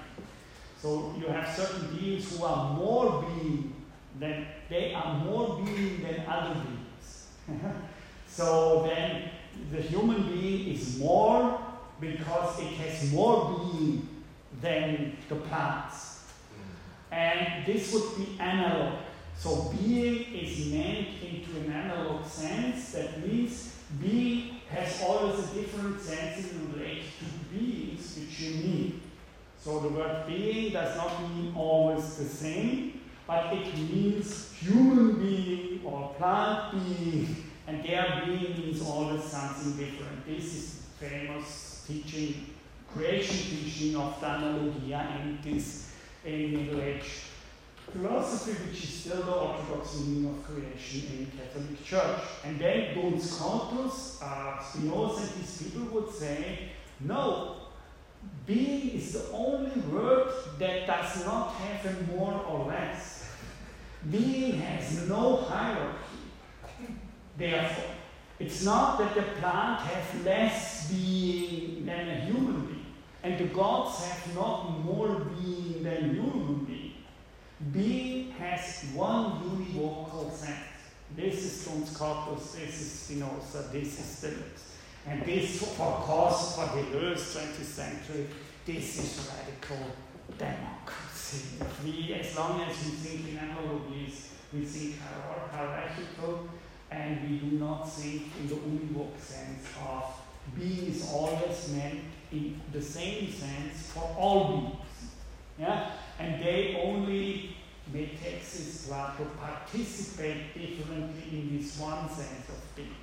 So you have certain beings who are more being than, they are more being than other beings. So then the human being is more because it has more being than the plants. And this would be analog. So being is meant into an analog sense. That means being has always a different sense in relation to beings which you need. So the word being does not mean always the same, but it means human being or plant being, and their being means always something different. This is famous teaching, creation teaching of the Analogia and this in Middle Age philosophy, which is still the orthodox meaning of creation in Catholic Church. And then Duns Scotus, uh, Spinoza and these people would say, no, being is the only word that does not have a more or less. Being has no hierarchy. Therefore, it's not that the plant has less being than a human being, and the gods have not more being than human being. Being has one univocal sense. This is Duns Scotus, this is Spinoza, this is Deleuze. And this, of course, for the Deleuze twentieth century, this is radical democracy. If we, as long as we think in analogies, we think hierarchical, and we do not think in the univoc sense of being is always meant in the same sense for all beings. Yeah? And they only, Metexis Plato, participate differently in this one sense of being.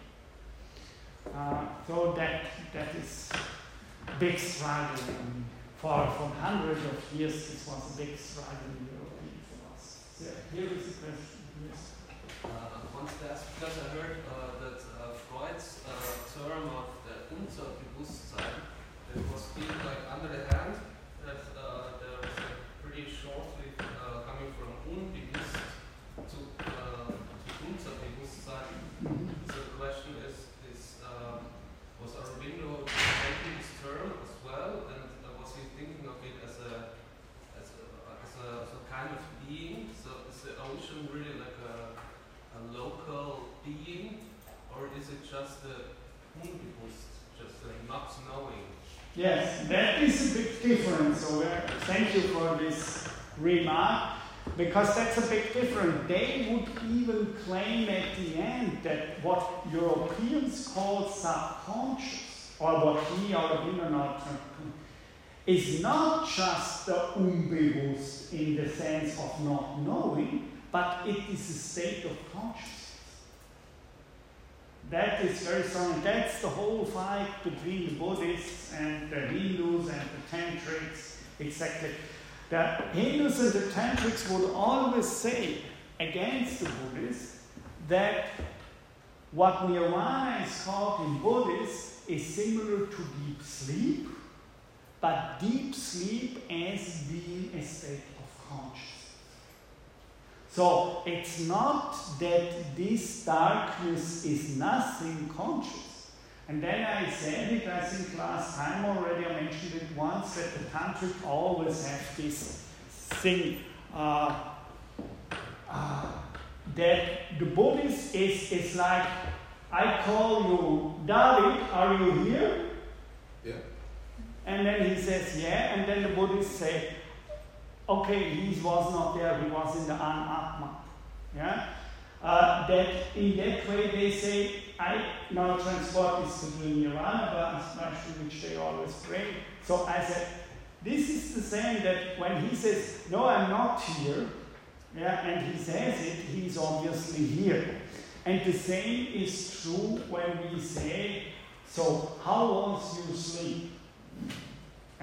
Uh, so that that is a big struggle. For from hundreds of years, this was a big struggle in European philosophy. Yeah, here is the question. Yes.
Uh, I wanted to ask, because I heard uh, that uh, Freud's uh, term of the Unterbewusstsein, it was being like under the hand, that uh, there was a pretty shortly uh, coming from Unbewusst to, uh, to Unterbewusstsein.
Mm-hmm.
So the question is, is um, was Aurobindo taking this term as well, and uh, was he thinking of it as a as a, as a, as a kind of being? So is the ocean really like a, a local being, or is it just the Unbewusst, just a not knowing?
Yes, that is a big difference. So uh, thank you for this remark, because that's a big difference. They would even claim at the end that what Europeans call subconscious, or what he or he or not, is not just the unbewusst in the sense of not knowing, but it is a state of consciousness. That is very strong. That's the whole fight between the Buddhists and the Hindus and the Tantrics. Exactly. The Hindus and the Tantrics would always say against the Buddhists that what nirvana is called in Buddhists is similar to deep sleep, but deep sleep as being a state of consciousness. So it's not that this darkness is nothing conscious. And then I said it, I think last time already, I mentioned it once, that the Tantric always have this thing, uh, uh, that the Buddhist is, is like, I call you David, are you here?
Yeah.
And then he says, yeah, and then the Buddhists say, okay, he was not there, he was in the Anatma. Yeah? Uh, that in that way they say, I now transport this to the Nirvana, but which they always bring. So I said, this is the same that when he says, no, I'm not here, yeah, and he says it, he's obviously here. And the same is true when we say, so how was your sleep?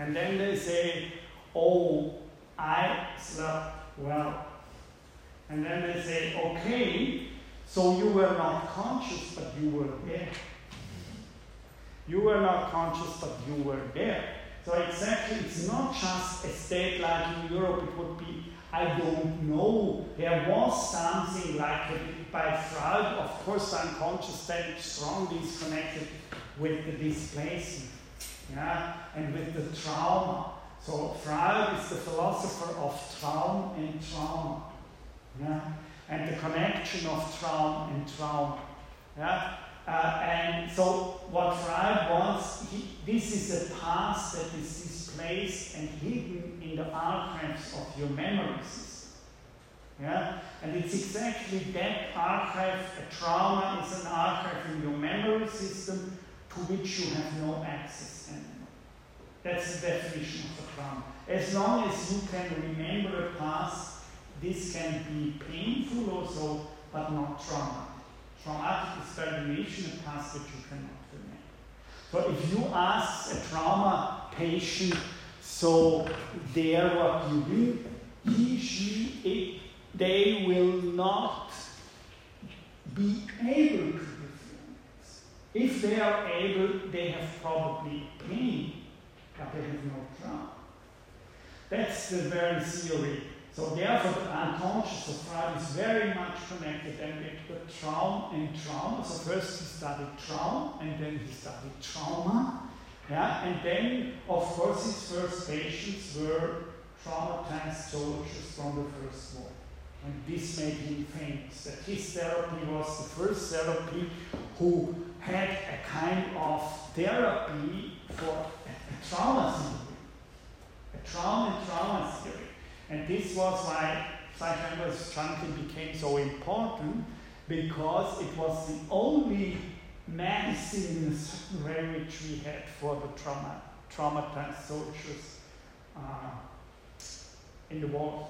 And then they say, oh, I slept well. And then they say, okay, so you were not conscious, but you were there. You were not conscious, but you were there. So exactly, it's not just a state like in Europe, it would be, I don't know. There was something like it by Freud, of course, the unconscious state strongly is connected with the displacement, yeah, and with the trauma. So Freud is the philosopher of trauma and trauma, yeah, and the connection of trauma and trauma, yeah. Uh, and so what Freud wants, he, this is a past that is displaced and hidden in the archives of your memory system. Yeah? And it's exactly that archive, a trauma is an archive in your memory system to which you have no access anymore. That's the definition of a trauma. As long as you can remember a past, this can be painful also, but not traumatic. Traumatic is by definition a past that you cannot remember. So if you ask a trauma patient, so there what you do, he, she, it, they will not be able to perform this. If they are able, they have probably pain, but they have no trauma. That's the very theory. So therefore, the unconscious of Freud is very much connected and with the trauma and trauma. So first he studied trauma, and then he studied trauma. Yeah? And then, of course, his first patients were traumatized soldiers from the First War. And this made him famous, that his therapy was the first therapy who had a kind of therapy for a, a trauma theory. A trauma and trauma theory. And this was why psychoanalysis chronically became so important, because it was the only medicine in a certain way which we had for the trauma, traumatized soldiers uh, in the war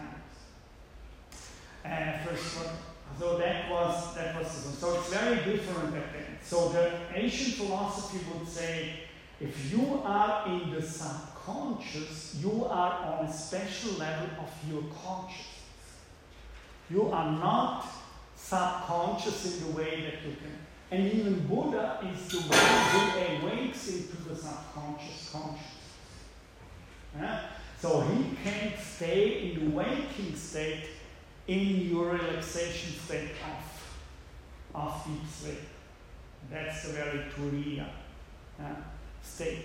times. And first one, so that was that was so it's very different back then. So the Asian philosophy would say, if you are in the subconscious, you are on a special level of your consciousness. You are not subconscious in the way that you can. And even Buddha is the one who awakes into the subconscious consciousness. Yeah? So he can't stay in the waking state, in your relaxation state of, of deep sleep. That's the very Turiya uh, state.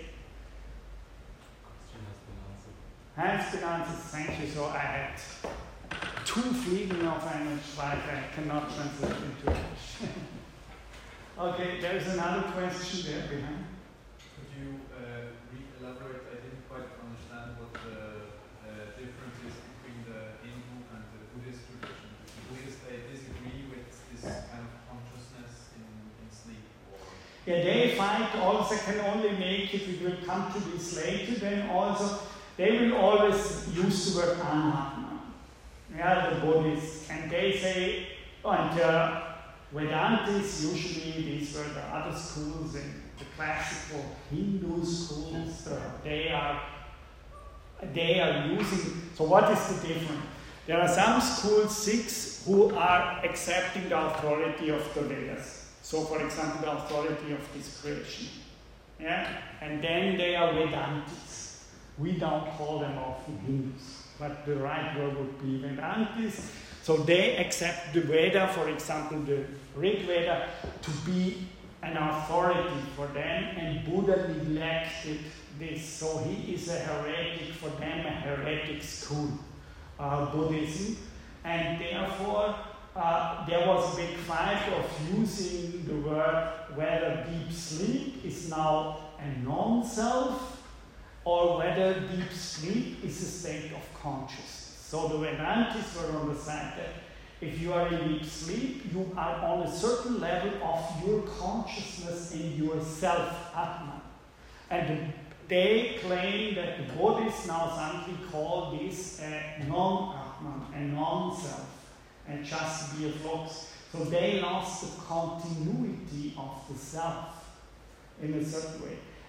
Has been answered, thank you. So I had two Fliegen auf einer Schweif, I cannot translate into English. Okay, there's another question there behind.
Could you uh, re-elaborate? I didn't quite understand what the uh, difference is between the Hindu and the Buddhist tradition. The Buddhists, they disagree with this kind of consciousness in, in sleep? Or?
Yeah, they find also can only make it, we will come to this later, then also they will always use the word anatma. Yeah, the Buddhists. And they say, oh, and uh, Vedantis, usually these were the other schools in the classical Hindu schools, uh, they are they are using, so what is the difference? There are some schools, six, who are accepting the authority of the Vedas. So for example, the authority of this creation. Yeah? And then they are Vedantis. We don't call them often Hindus, but the right word would be Vedantis. So they accept the Veda, for example, the Rig Veda, to be an authority for them, and Buddha neglected this. So he is a heretic for them, a heretic school, uh, Buddhism. And therefore, uh, there was a big fight of using the word whether deep sleep is now a non-self, or whether deep sleep is a state of consciousness. So the Vedantis were on the side that if you are in deep sleep, you are on a certain level of your consciousness in yourself, Atman. And they claim that the Buddhists now simply call this a non-Atman, a non-self, and just be a flux. So they lost the continuity of the self in a certain way.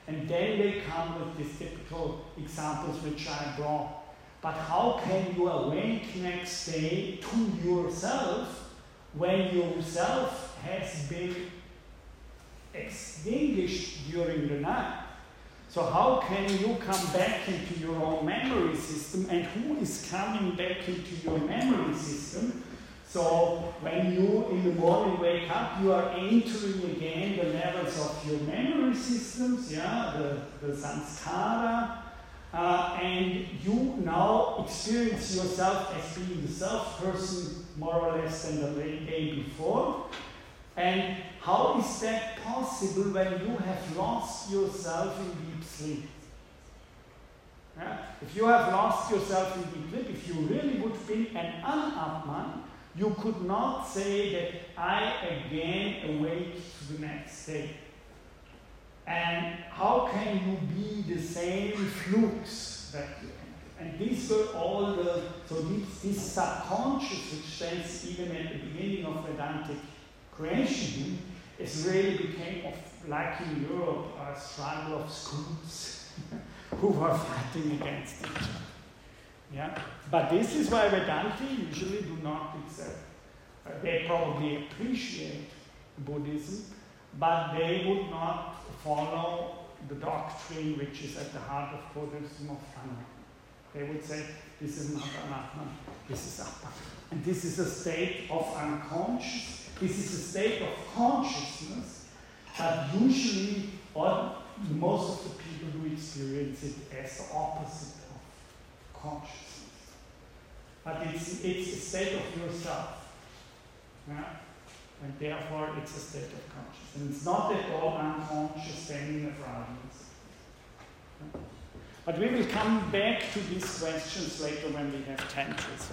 and then they come with these typical examples which I brought. But how can you awake next day to yourself when yourself has been extinguished during the night? So how can you come back into your own memory system, and who is coming back into your memory system? So when you in the morning wake up, you are entering again the levels of your memory systems, yeah, the, the samskara, uh, and you now experience yourself as being the self-person more or less than the day before. And how is that possible when you have lost yourself in deep sleep? Yeah? If you have lost yourself in deep sleep, if you really would be an un-Atman, you could not say that I again awake to the next day. And how can you be the same flukes that you enter? And these were all the, so this, this subconscious, which stands even at the beginning of Vedantic creation, is really became, of, like in Europe, a struggle of schools who were fighting against each other. Yeah? But this is why Vedanti usually do not accept. Uh, they probably appreciate Buddhism, but they would not follow the doctrine which is at the heart of Buddhism of Anatman. They would say, this is not Anatman, this is Atman. And this is a state of unconscious, this is a state of consciousness, but usually, or most of the people do experience it as the opposite of consciousness. But it's, it's a state of yourself. Yeah? And therefore it's a state of consciousness. And it's not at all unconscious standing of fragments. Yeah? But we will come back to these questions later when we have tantras.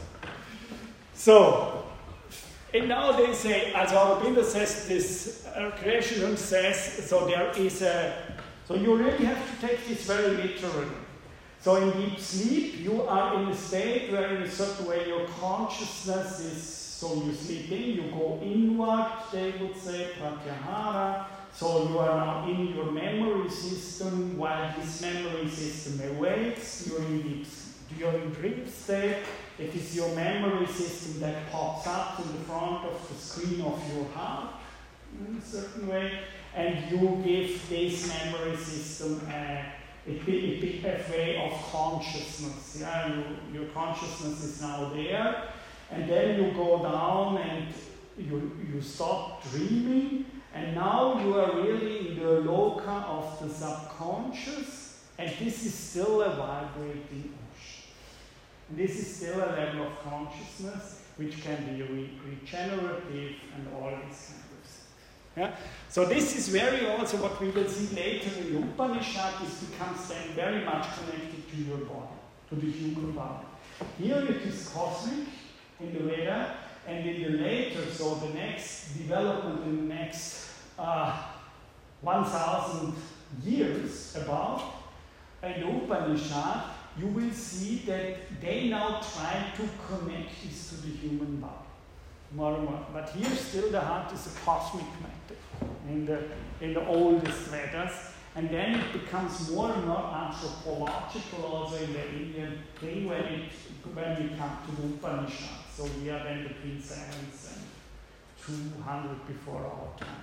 So, and now they say, as Aurobindo says, this uh, creation says, so there is a, so you really have to take this very literally. So in deep sleep, you are in a state where in a certain way your consciousness is, so you sleep in, you go inward, they would say, pratyahara. So you are now in your memory system, while this memory system awakes during deep, during dream state. It is your memory system that pops up in the front of the screen of your heart in a certain way, and you give this memory system a, it be, it be a way of consciousness. Yeah, you, your consciousness is now there, and then you go down and you, you stop dreaming, and now you are really in the loka of the subconscious, and this is still a vibrating ocean. And this is still a level of consciousness which can be re regenerative and all these kind of things. Yeah? So this is very also what we will see later in the Upanishad. This becomes then very much connected to your body, to the human body. Here it is cosmic in the Veda, and in the later, so the next development in the next uh, one thousand years about, in the Upanishad, you will see that they now try to connect this to the human body more and more. But here still the heart is a cosmic matter in the, in the oldest Vedas. And then it becomes more and more anthropological also in the Indian thing when, it, when we come to the Upanishad. So we are then between seventh and two hundred before our time.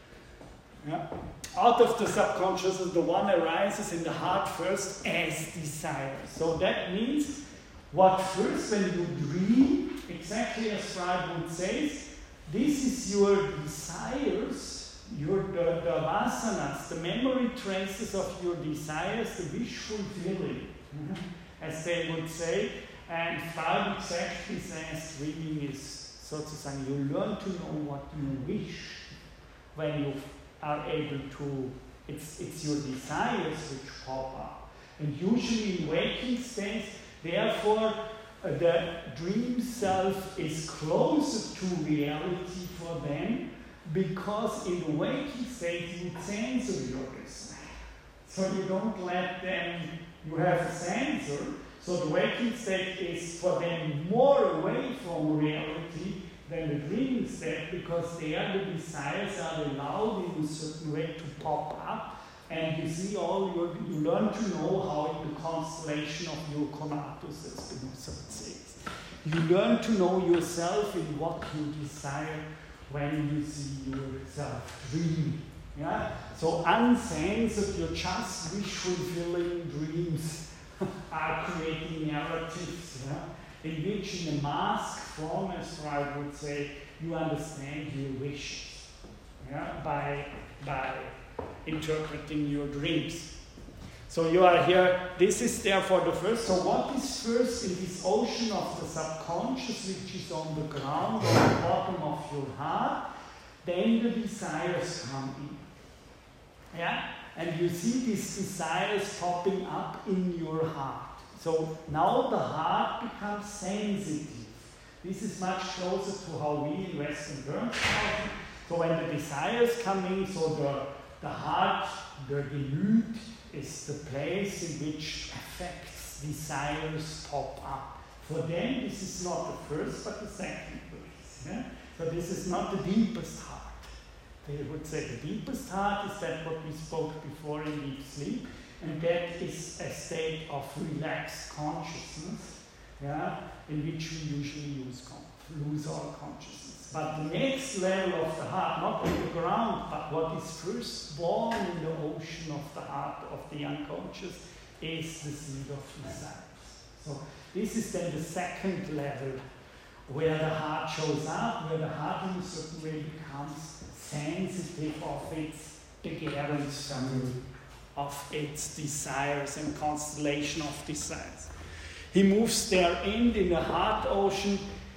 Yeah. Out of the subconsciousness, the one arises in the heart first as desire. So that means what first when you dream, exactly as Freiburg says, this is your desires, your the, the vasanas, the memory traces of your desires, the wish fulfilling, as they would say. And Freiburg actually says dreaming is sozusagen, you learn to know what you wish when you are able to, it's, it's your desires which pop up. And usually in waking states, therefore, uh, the dream self is closer to reality for them, because in the waking state you censor your desire. So you don't let them, you have a censor, so the waking state is for them more away from reality than the dreaming state, because there the desires are allowed in a certain way to pop up, And you see all your, you learn to know how in the constellation of your conatus, as Spinoza would say, you learn to know yourself in what you desire when you see yourself dreaming. Yeah? So uncensored, you're just wish fulfilling dreams are creating narratives, yeah? In which in a mask form, as Freud would say, you understand your wishes, yeah? by, by interpreting your dreams. So you are here, this is therefore the first. So what is first in this ocean of the subconscious, which is on the ground, on the bottom of your heart? Then the desires come in. Yeah? And you see these desires popping up in your heart. So now the heart becomes sensitive. This is much closer to how we in Western terms are. So when the desires come in, so the, the heart, the Gemüt, is the place in which affects, desires pop up. For them, this is not the first, but the second place. Yeah? So this is not the deepest heart. They would say the deepest heart is that what we spoke before in deep sleep, and that is a state of relaxed consciousness, yeah, in which we usually lose, con- lose our consciousness. But the next level of the heart, not on the ground, but what is first born in the ocean of the heart of the unconscious, is the seed of desires. So this is then the second level, where the heart shows up, where the heart in a certain way becomes sensitive of its begehrens, of its desires and constellation of desires. He moves therein in the heart ocean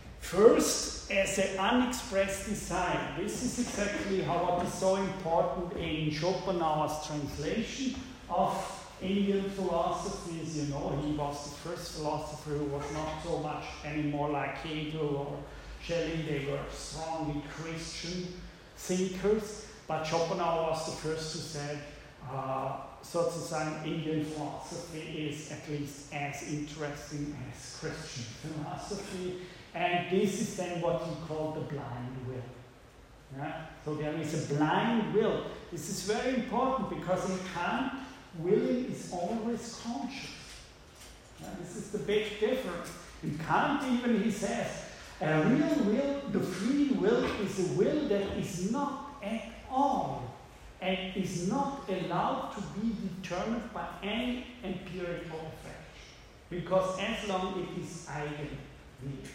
first as an unexpressed desire. This is exactly how what is so important in Schopenhauer's translation of Indian philosophy. As you know, he was the first philosopher who was not so much anymore like Hegel or Schelling. They were strongly Christian thinkers, but Schopenhauer was the first who said, uh, sozusagen, Indian philosophy is at least as interesting as Christian philosophy. And this is then what he called the blind will. Yeah? So there is a blind will. This is very important because in Kant, willing is always conscious. Yeah? This is the big difference. In Kant even he says, a real will, the free will, is a will that is not at all and is not allowed to be determined by any empirical effect. Because as long it is eigenwillig.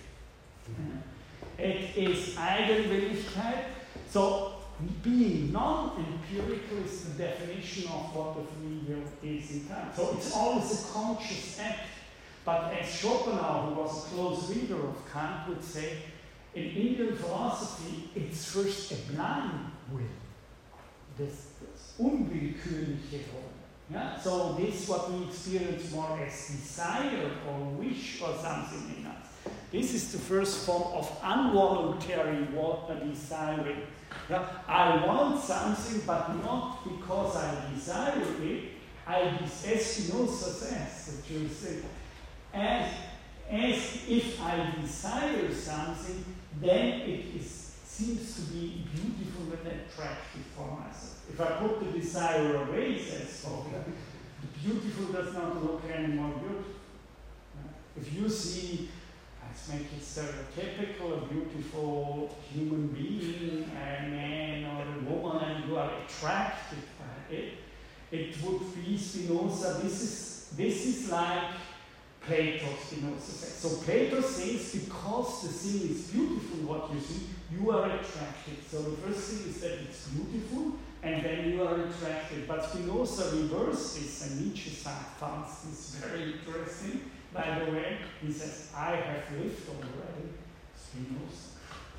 It is Eigenwilligkeit. So being non-empirical is the definition of what the free will is in Kant. So it's always a conscious act. But as Schopenhauer, who was a close reader of Kant, would say, in Indian philosophy, it's first a blind will. This, this unwillkürliche will. Yeah? So this is what we experience more as desire or wish or something in us. This is the first form of involuntary desiring. Yeah? I want something, but not because I desire it. I, as Spinoza says, that you say, as, as if I desire something, then it is, seems to be beautiful and attractive for myself. If I put the desire away, says Spock, the beautiful does not look any more beautiful. If you see, let's make it stereotypical, a beautiful human being, a man or a woman, and you are attracted by it, it would be Spinoza. This is, this is like Plato, Spinoza says. So Plato says because the thing is beautiful, what you see, you are attracted. So the first thing is that it's beautiful, and then you are attracted. But Spinoza reverses this, and Nietzsche finds this very interesting. By the way, he says, I have lived already, Spinoza,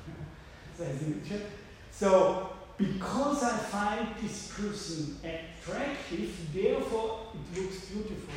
says Nietzsche. So, because I find this person attractive, therefore it looks beautiful.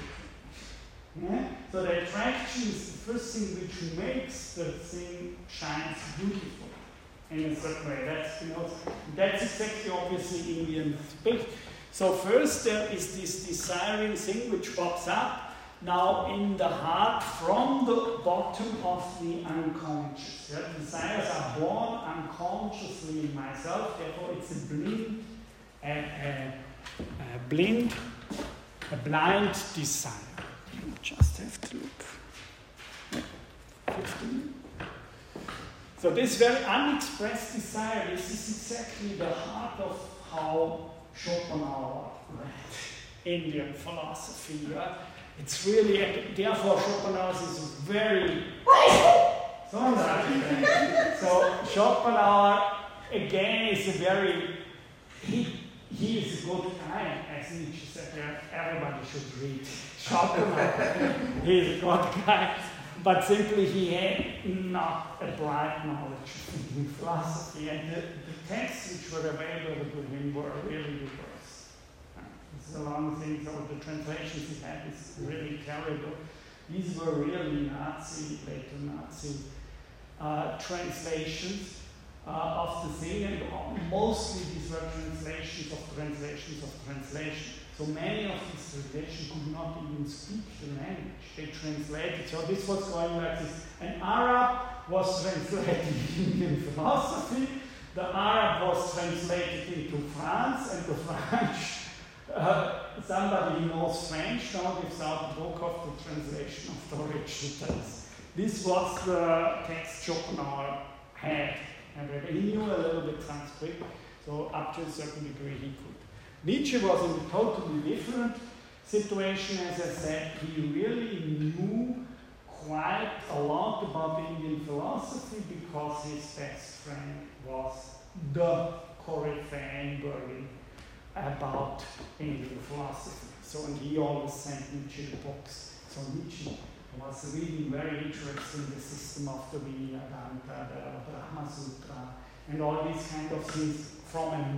Yeah? So the attraction is the first thing which makes the thing shines beautiful in a certain way. That's Spinoza. That's exactly obviously Indian speech. So first there is this desiring thing which pops up now in the heart from the bottom of the unconscious. Yeah? Desires are born unconsciously in myself, therefore it's a blind uh, uh, a blind, a blind desire. Just have to look. fifteen. So this very unexpressed desire, this is exactly the heart of how Schopenhauer read Indian philosophy. Yeah? It's really, and therefore Schopenhauer is very, so Schopenhauer again is a very, he, he is a good guy, as Nietzsche said, yeah, everybody should read Schopenhauer. He is a good guy. But simply he had not a bright knowledge of Indian philosophy, and the, the texts which were available to him were really diverse. It's a long thing, so the translations he had is really terrible. These were really Nazi, later Nazi uh, translations uh, of the thing, and mostly these were translations of translations of translation. So many of these translations could not even speak the language. They translated. So this was going like this. An Arab was translated Indian philosophy. The Arab was translated into France, and the French, uh, somebody who knows French now gives out a book of the translation of the original text. This was the text Schopenhauer had. And he knew a little bit Sanskrit, so up to a certain degree he could. Nietzsche was in a totally different situation, as I said. He really knew quite a lot about Indian philosophy because his best friend was the Koryphäe in Berlin about Indian philosophy. So, and he always sent Nietzsche books. So Nietzsche was reading very interested in the system of the Vinaya-Vedanta, the Brahma Sutra, and all these kind of things from a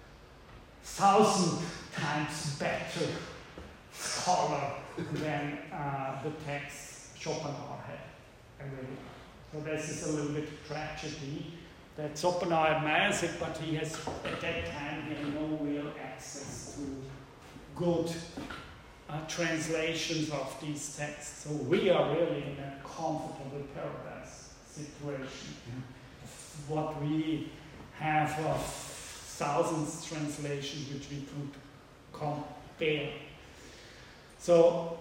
thousand times better scholar than uh, the text Schopenhauer had. So this is a little bit of tragedy that Schopenhauer admires it, but he has, at that time, he had no real access to good uh, translations of these texts. So we are really in a comfortable paradise situation. Yeah. What we have of thousands of translations which we could compare. So,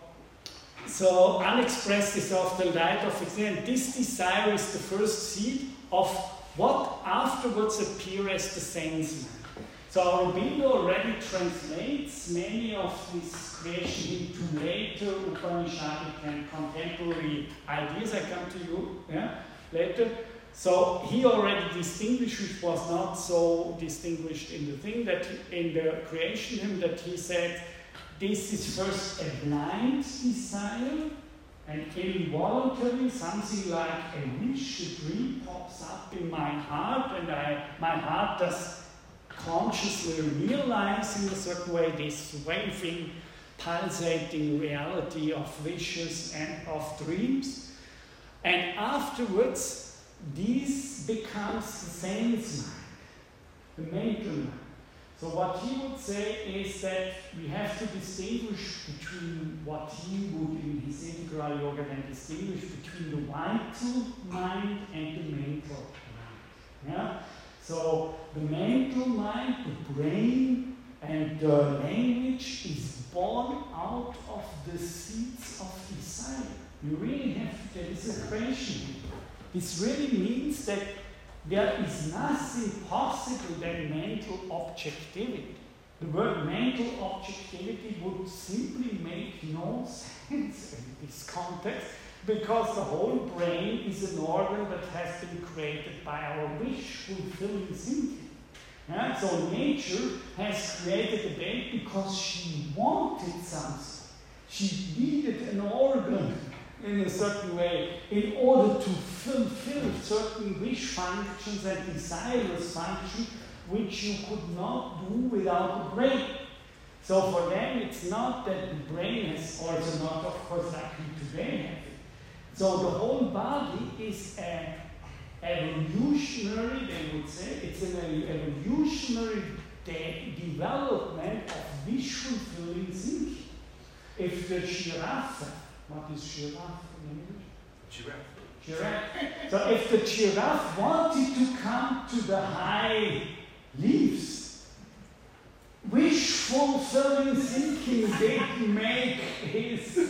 so unexpressed is of the light of experience. This desire is the first seed of what afterwards appear as the sense man. So Aurobindo already translates many of these creations into later Upanishadic and contemporary ideas. I come to you yeah, later. So he already distinguished, which was not so distinguished in the thing, that in the creation hymn, that he said, this is first a blind desire, and involuntary, something like a wish, a dream pops up in my heart, and I, my heart does consciously realize in a certain way this waving, pulsating reality of wishes and of dreams. And afterwards, this becomes the sense mind, the mental mind. So what he would say is that we have to distinguish between what he would in his integral yoga then distinguish between the vital mind and the mental mind. Yeah? So the mental mind, the brain, and the language is born out of the seeds of desire. You really have to, there is a question. This really means that there is nothing possible than mental objectivity. The word mental objectivity would simply make no sense in this context, because the whole brain is an organ that has been created by our wish-fulfilling thinking. Yeah? So nature has created the baby because she wanted something. She needed an organ in a certain way in order to fulfill certain wish functions and desirous functions which you could not do without the brain. So for them it's not that the brain has also not, of course, like we today have it. So the whole body is an evolutionary, they would say, it's an evolutionary de development of wish fulfilling thinking. If the giraffe, what is giraffe in English?
Giraffe.
Giraffe. So if the giraffe wanted to come to the high leaves, wish wishful thinking did make his,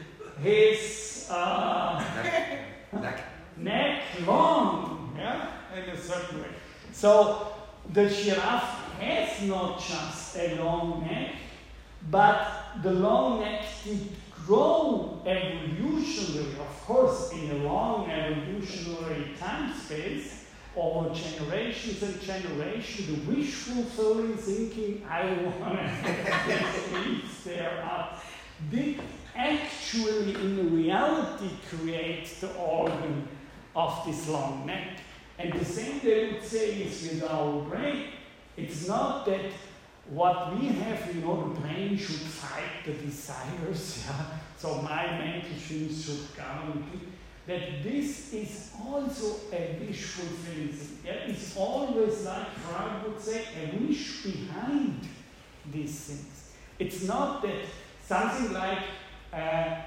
his uh,
Neck.
neck long, yeah, in a certain way. So the giraffe has not just a long neck, but the long neck did grow evolutionary, of course, in a long evolutionary time space, over generations and generations. The wishful thinking, I want to have this there up, did actually in reality create the organ of this long neck. And the same they would say is with our brain. It's not that what we have, you know, the brain should fight the desires, yeah? So my mental things should govern it. That this is also a wishful thinking. There is always, like Freud would say, a wish behind these things. It's not that something like uh,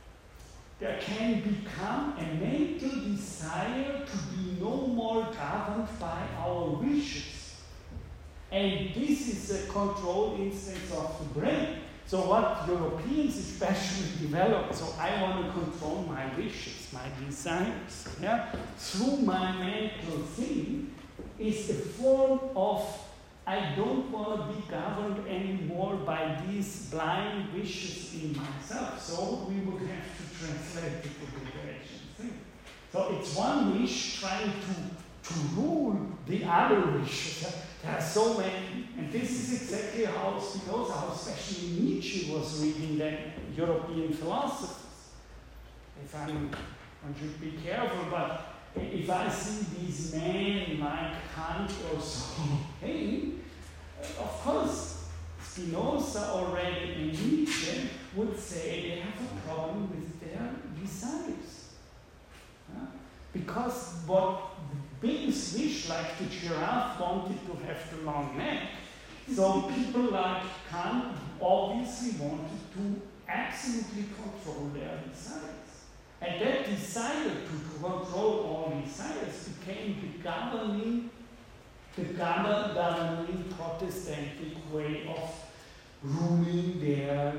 there can become a mental desire to be no more governed by our wishes. And this is a control instance of the brain. So what Europeans especially developed, so I want to control my wishes, my desires, yeah, through my mental thing, is a form of I don't want to be governed anymore by these blind wishes in myself. So we would have to translate it to the liberation thing. So it's one wish trying to, to rule the other wishes. There are so many, and this is exactly how Spinoza, how especially Nietzsche was reading the European philosophers. If I'm, I should be careful, but if I see these men like Kant or so, hey, of course, Spinoza already and Nietzsche would say they have a problem with their desires. Yeah? Because what the biggest wish, like the giraffe wanted to have the long neck, so people like Kant obviously wanted to absolutely control their desires. And that desire to control all desires became the governing, the govern, governing Protestantic way of ruling their,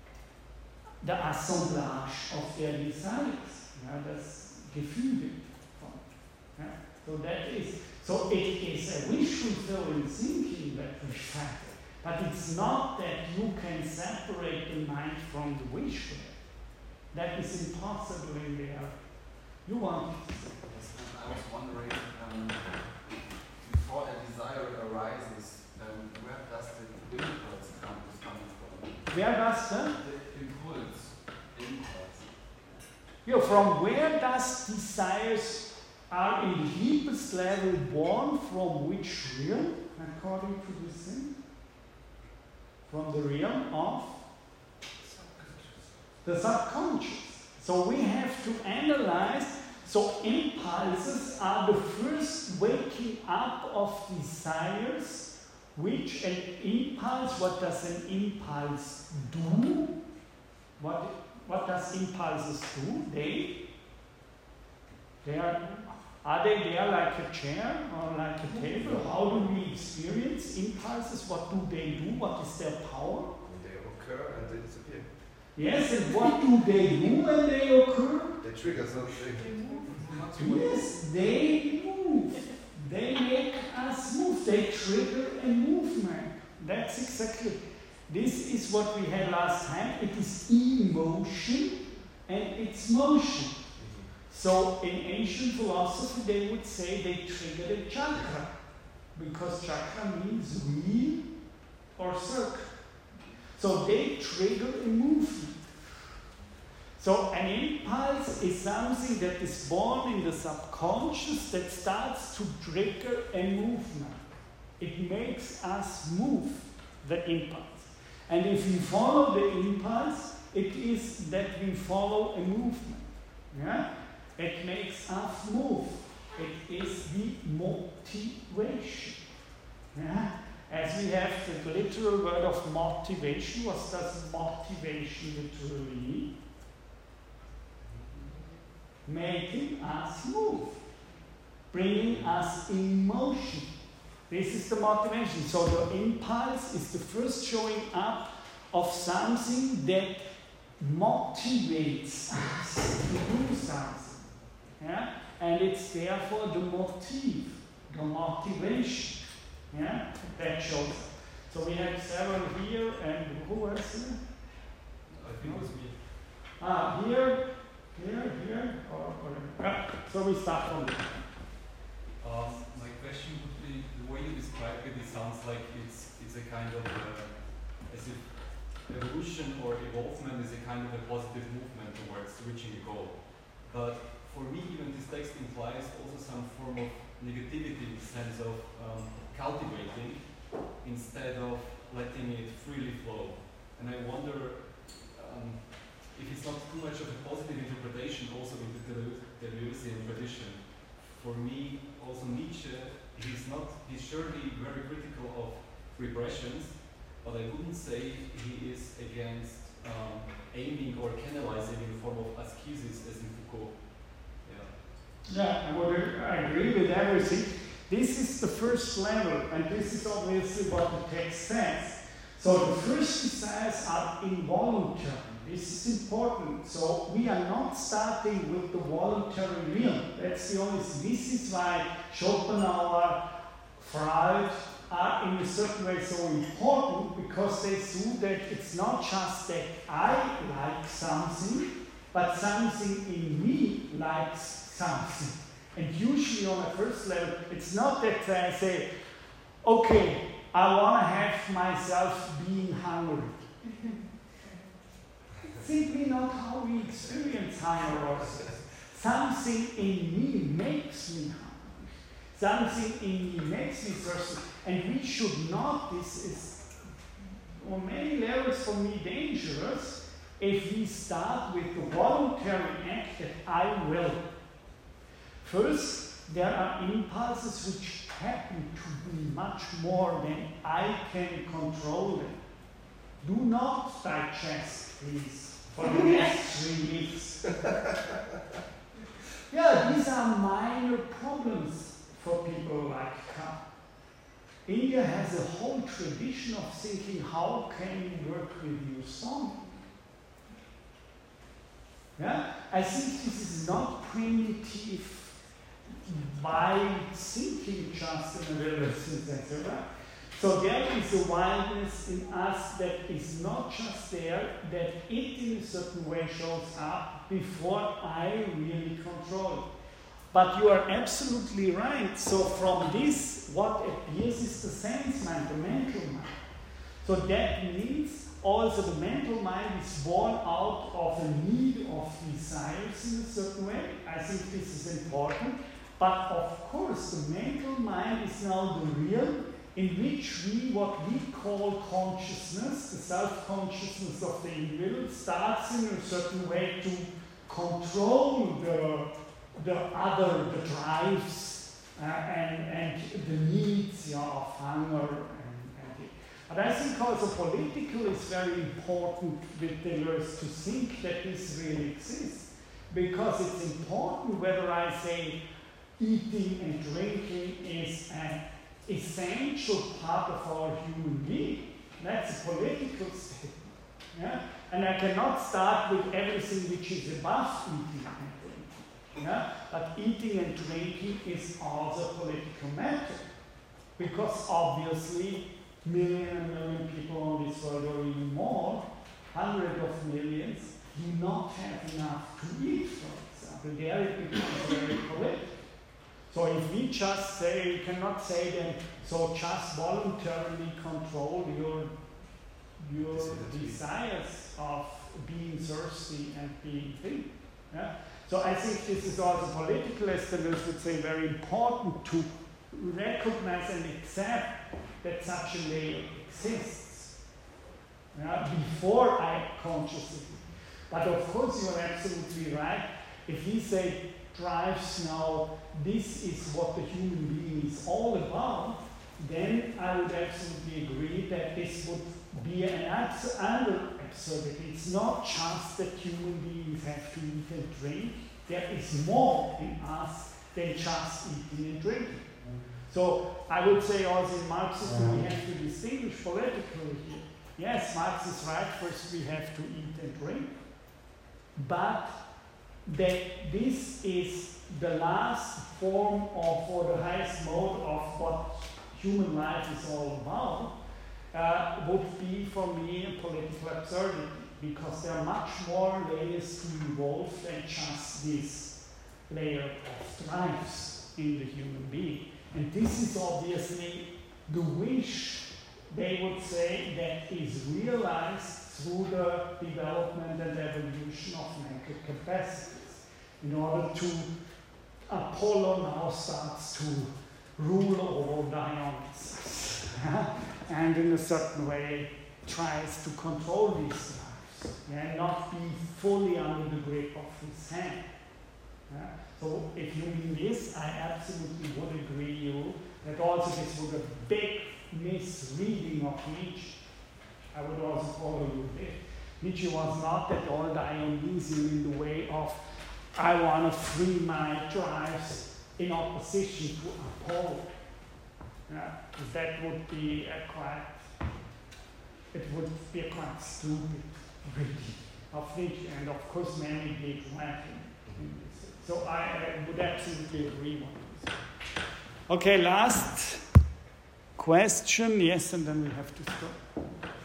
the assemblage of their desires. Ja, das Gefüge. Ja, so that is, so it is a wishful thinking that we find. But it's not that you can separate the mind from the wish. That is impossible in there. You want it.
I was wondering, um, before a desire arises, um, where does the impulse come, is coming from?
Where does the?
The impulse. Impulse.
Yeah, from where does desires are in the deepest level born, from which realm, according to this thing? From the realm of the subconscious. So we have to analyze, so impulses are the first waking up of desires, which an impulse, what does an impulse do? What, what does impulses do? They, they are, are they there like a chair or like a table? How do we experience impulses? What do they do? What is their power?
They occur and they disappear.
Yes, and what do they do when they occur?
They trigger something.
Yes, they move. They make us move. They trigger a movement. That's exactly. This is what we had last time. It is emotion and it's motion. So in ancient philosophy, they would say they triggered a chakra, because chakra means wheel or circle. So they trigger a movement. So an impulse is something that is born in the subconscious that starts to trigger a movement. It makes us move, the impulse. And if we follow the impulse, it is that we follow a movement. Yeah? It makes us move. It is the motivation. Yeah? As we have the literal word of motivation, what does motivation literally mean? Making us move, bringing us in motion. This is the motivation. So the impulse is the first showing up of something that motivates us to do something. Yeah? And it's therefore the motive, the motivation. Yeah? That shows up. So we have several here, and who was here?
I think it was me.
Ah, here, here, here, or, or yeah. So we start from there.
Um, my question would be, the way you describe it, it sounds like it's it's a kind of uh, as if evolution or evolvement is a kind of a positive movement towards reaching a goal. But for me, even this text implies also some form of negativity in the sense of um, cultivating instead of letting it freely flow. And I wonder um, if it's not too much of a positive interpretation also in the Deleuzian tradition. For me, also Nietzsche, he's not, he's surely very critical of repressions, but I wouldn't say he is against um, aiming or canalizing in the form of ascesis as in Foucault. Yeah,
yeah I, would, I agree with everything. This is the first level, and this is obviously what the text says. So the first desires are involuntary. This is important. So we are not starting with the voluntary will. That's the only thing. This is why Schopenhauer, Freud are in a certain way so important, because they see that it's not just that I like something, but something in me likes something. And usually on a first level, it's not that I say, okay, I want to have myself being hungry. Simply not how we experience hunger also. Something in me makes me hungry. Something in me makes me thirsty. And we should not, this is on many levels for me dangerous, if we start with the voluntary act that I will. First, there are impulses which happen to be much more than I can control them. Do not digest, please, for the next three weeks. Yeah, these are minor problems for people like Kant. India has a whole tradition of thinking, how can we work with your song? Yeah? I think this is not primitive by thinking just in a little sense, et cetera. So there is a wildness in us that is not just there, that it in a certain way shows up before I really control it. But you are absolutely right. So from this, what appears is the sense mind, the mental mind. So that means also the mental mind is born out of a need of desires in a certain way. I think this is important. But of course, the mental mind is now the real, in which we, what we call consciousness, the self-consciousness of the individual, starts in a certain way to control the, the other, the drives, uh, and, and the needs, yeah, of hunger. And, and it. But I think also political is very important with Deleuze to think that this really exists. Because it's important whether I say eating and drinking is an essential part of our human being. That's a political statement. Yeah? And I cannot start with everything which is above eating and drinking. Yeah? But eating and drinking is also a political matter. Because obviously, million and million people on this world, or even more, hundreds of millions, do not have enough to eat, for example. There it becomes very political. So if we just say, we cannot say then, so just voluntarily control your, your desires of being thirsty and being thin. Yeah? So I think this is also political, as Deleuze would say, very important to recognize and accept that such a layer exists, yeah, before I consciously. But of course you are absolutely right. If we say drives now, this is what the human being is all about, then I would absolutely agree that this would be an abs- under absurdity. It's not just that human beings have to eat and drink. There is more in us than just eating and drinking. So I would say also in Marxism we have to distinguish politically here. Yes, Marx is right, first we have to eat and drink, but that this is the last form of, or the highest mode of what human life is all about, uh, would be for me a political absurdity, because there are much more layers to involve than just this layer of drives in the human being. And this is obviously the wish, they would say, that is realized through the development and evolution of mental capacities. In order to, Apollo now starts to rule over Dionysus, and in a certain way tries to control these drives, yeah, not be fully under the grip of his hand. Yeah. So if you mean this, I absolutely would agree you that also this was a big misreading of Nietzsche. I would also follow you there. Nietzsche was not at all Dionysian in the way of I want to free my drives in opposition to Apollo. Yeah, that would be a quite, it would be a quite stupid reading of Nietzsche, and of course many did like him in this. So I, I would absolutely agree with this. Okay, last question, yes, and then we have to stop.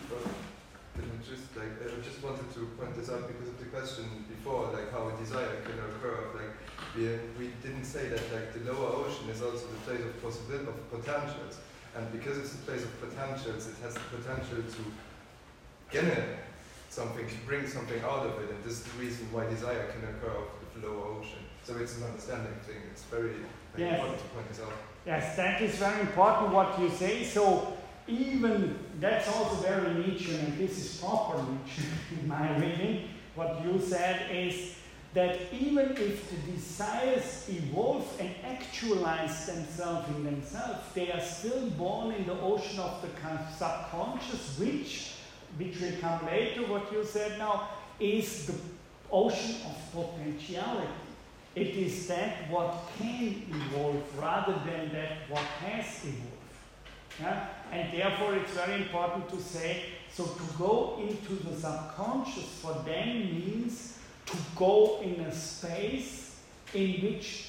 Just like I just wanted to point this out because of the question before, like how a desire can occur. Of, like we we didn't say that like the lower ocean is also the place of possibility of potentials, and because it's the place of potentials, it has the potential to generate something, to bring something out of it, and this is the reason why desire can occur of the lower ocean. So it's an understanding thing. It's very like,
yes.
important to point this out.
Yes, that is very important what you say. So even, that's also very Nietzschean, and this is proper Nietzsche in my reading. What you said is that even if the desires evolve and actualize themselves in themselves, they are still born in the ocean of the subconscious, which, which will come later, what you said now, is the ocean of potentiality. It is that what can evolve rather than that what has evolved. Yeah? And therefore it's very important to say, so to go into the subconscious for them means to go in a space in which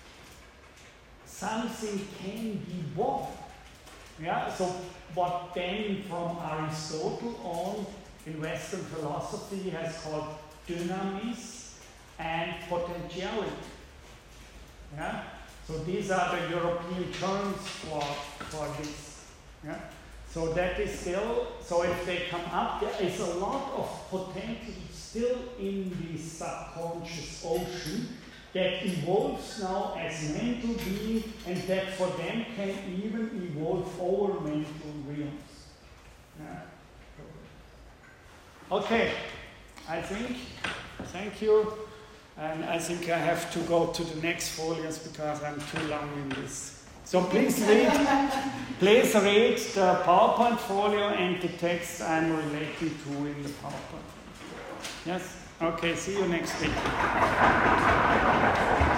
something can be born. Yeah? So what then from Aristotle on in Western philosophy has called dynamis and potentiality. Yeah? So these are the European terms for, for this. Yeah? So that is still, so if they come up, there is a lot of potential still in this subconscious ocean that evolves now as mental being, and that for them can even evolve over mental realms. Yeah. Okay, I think, thank you. And I think I have to go to the next folios because I'm too long in this. So please read, please read the PowerPoint folio and the text I'm relating to in the PowerPoint. Yes? Okay, see you next week.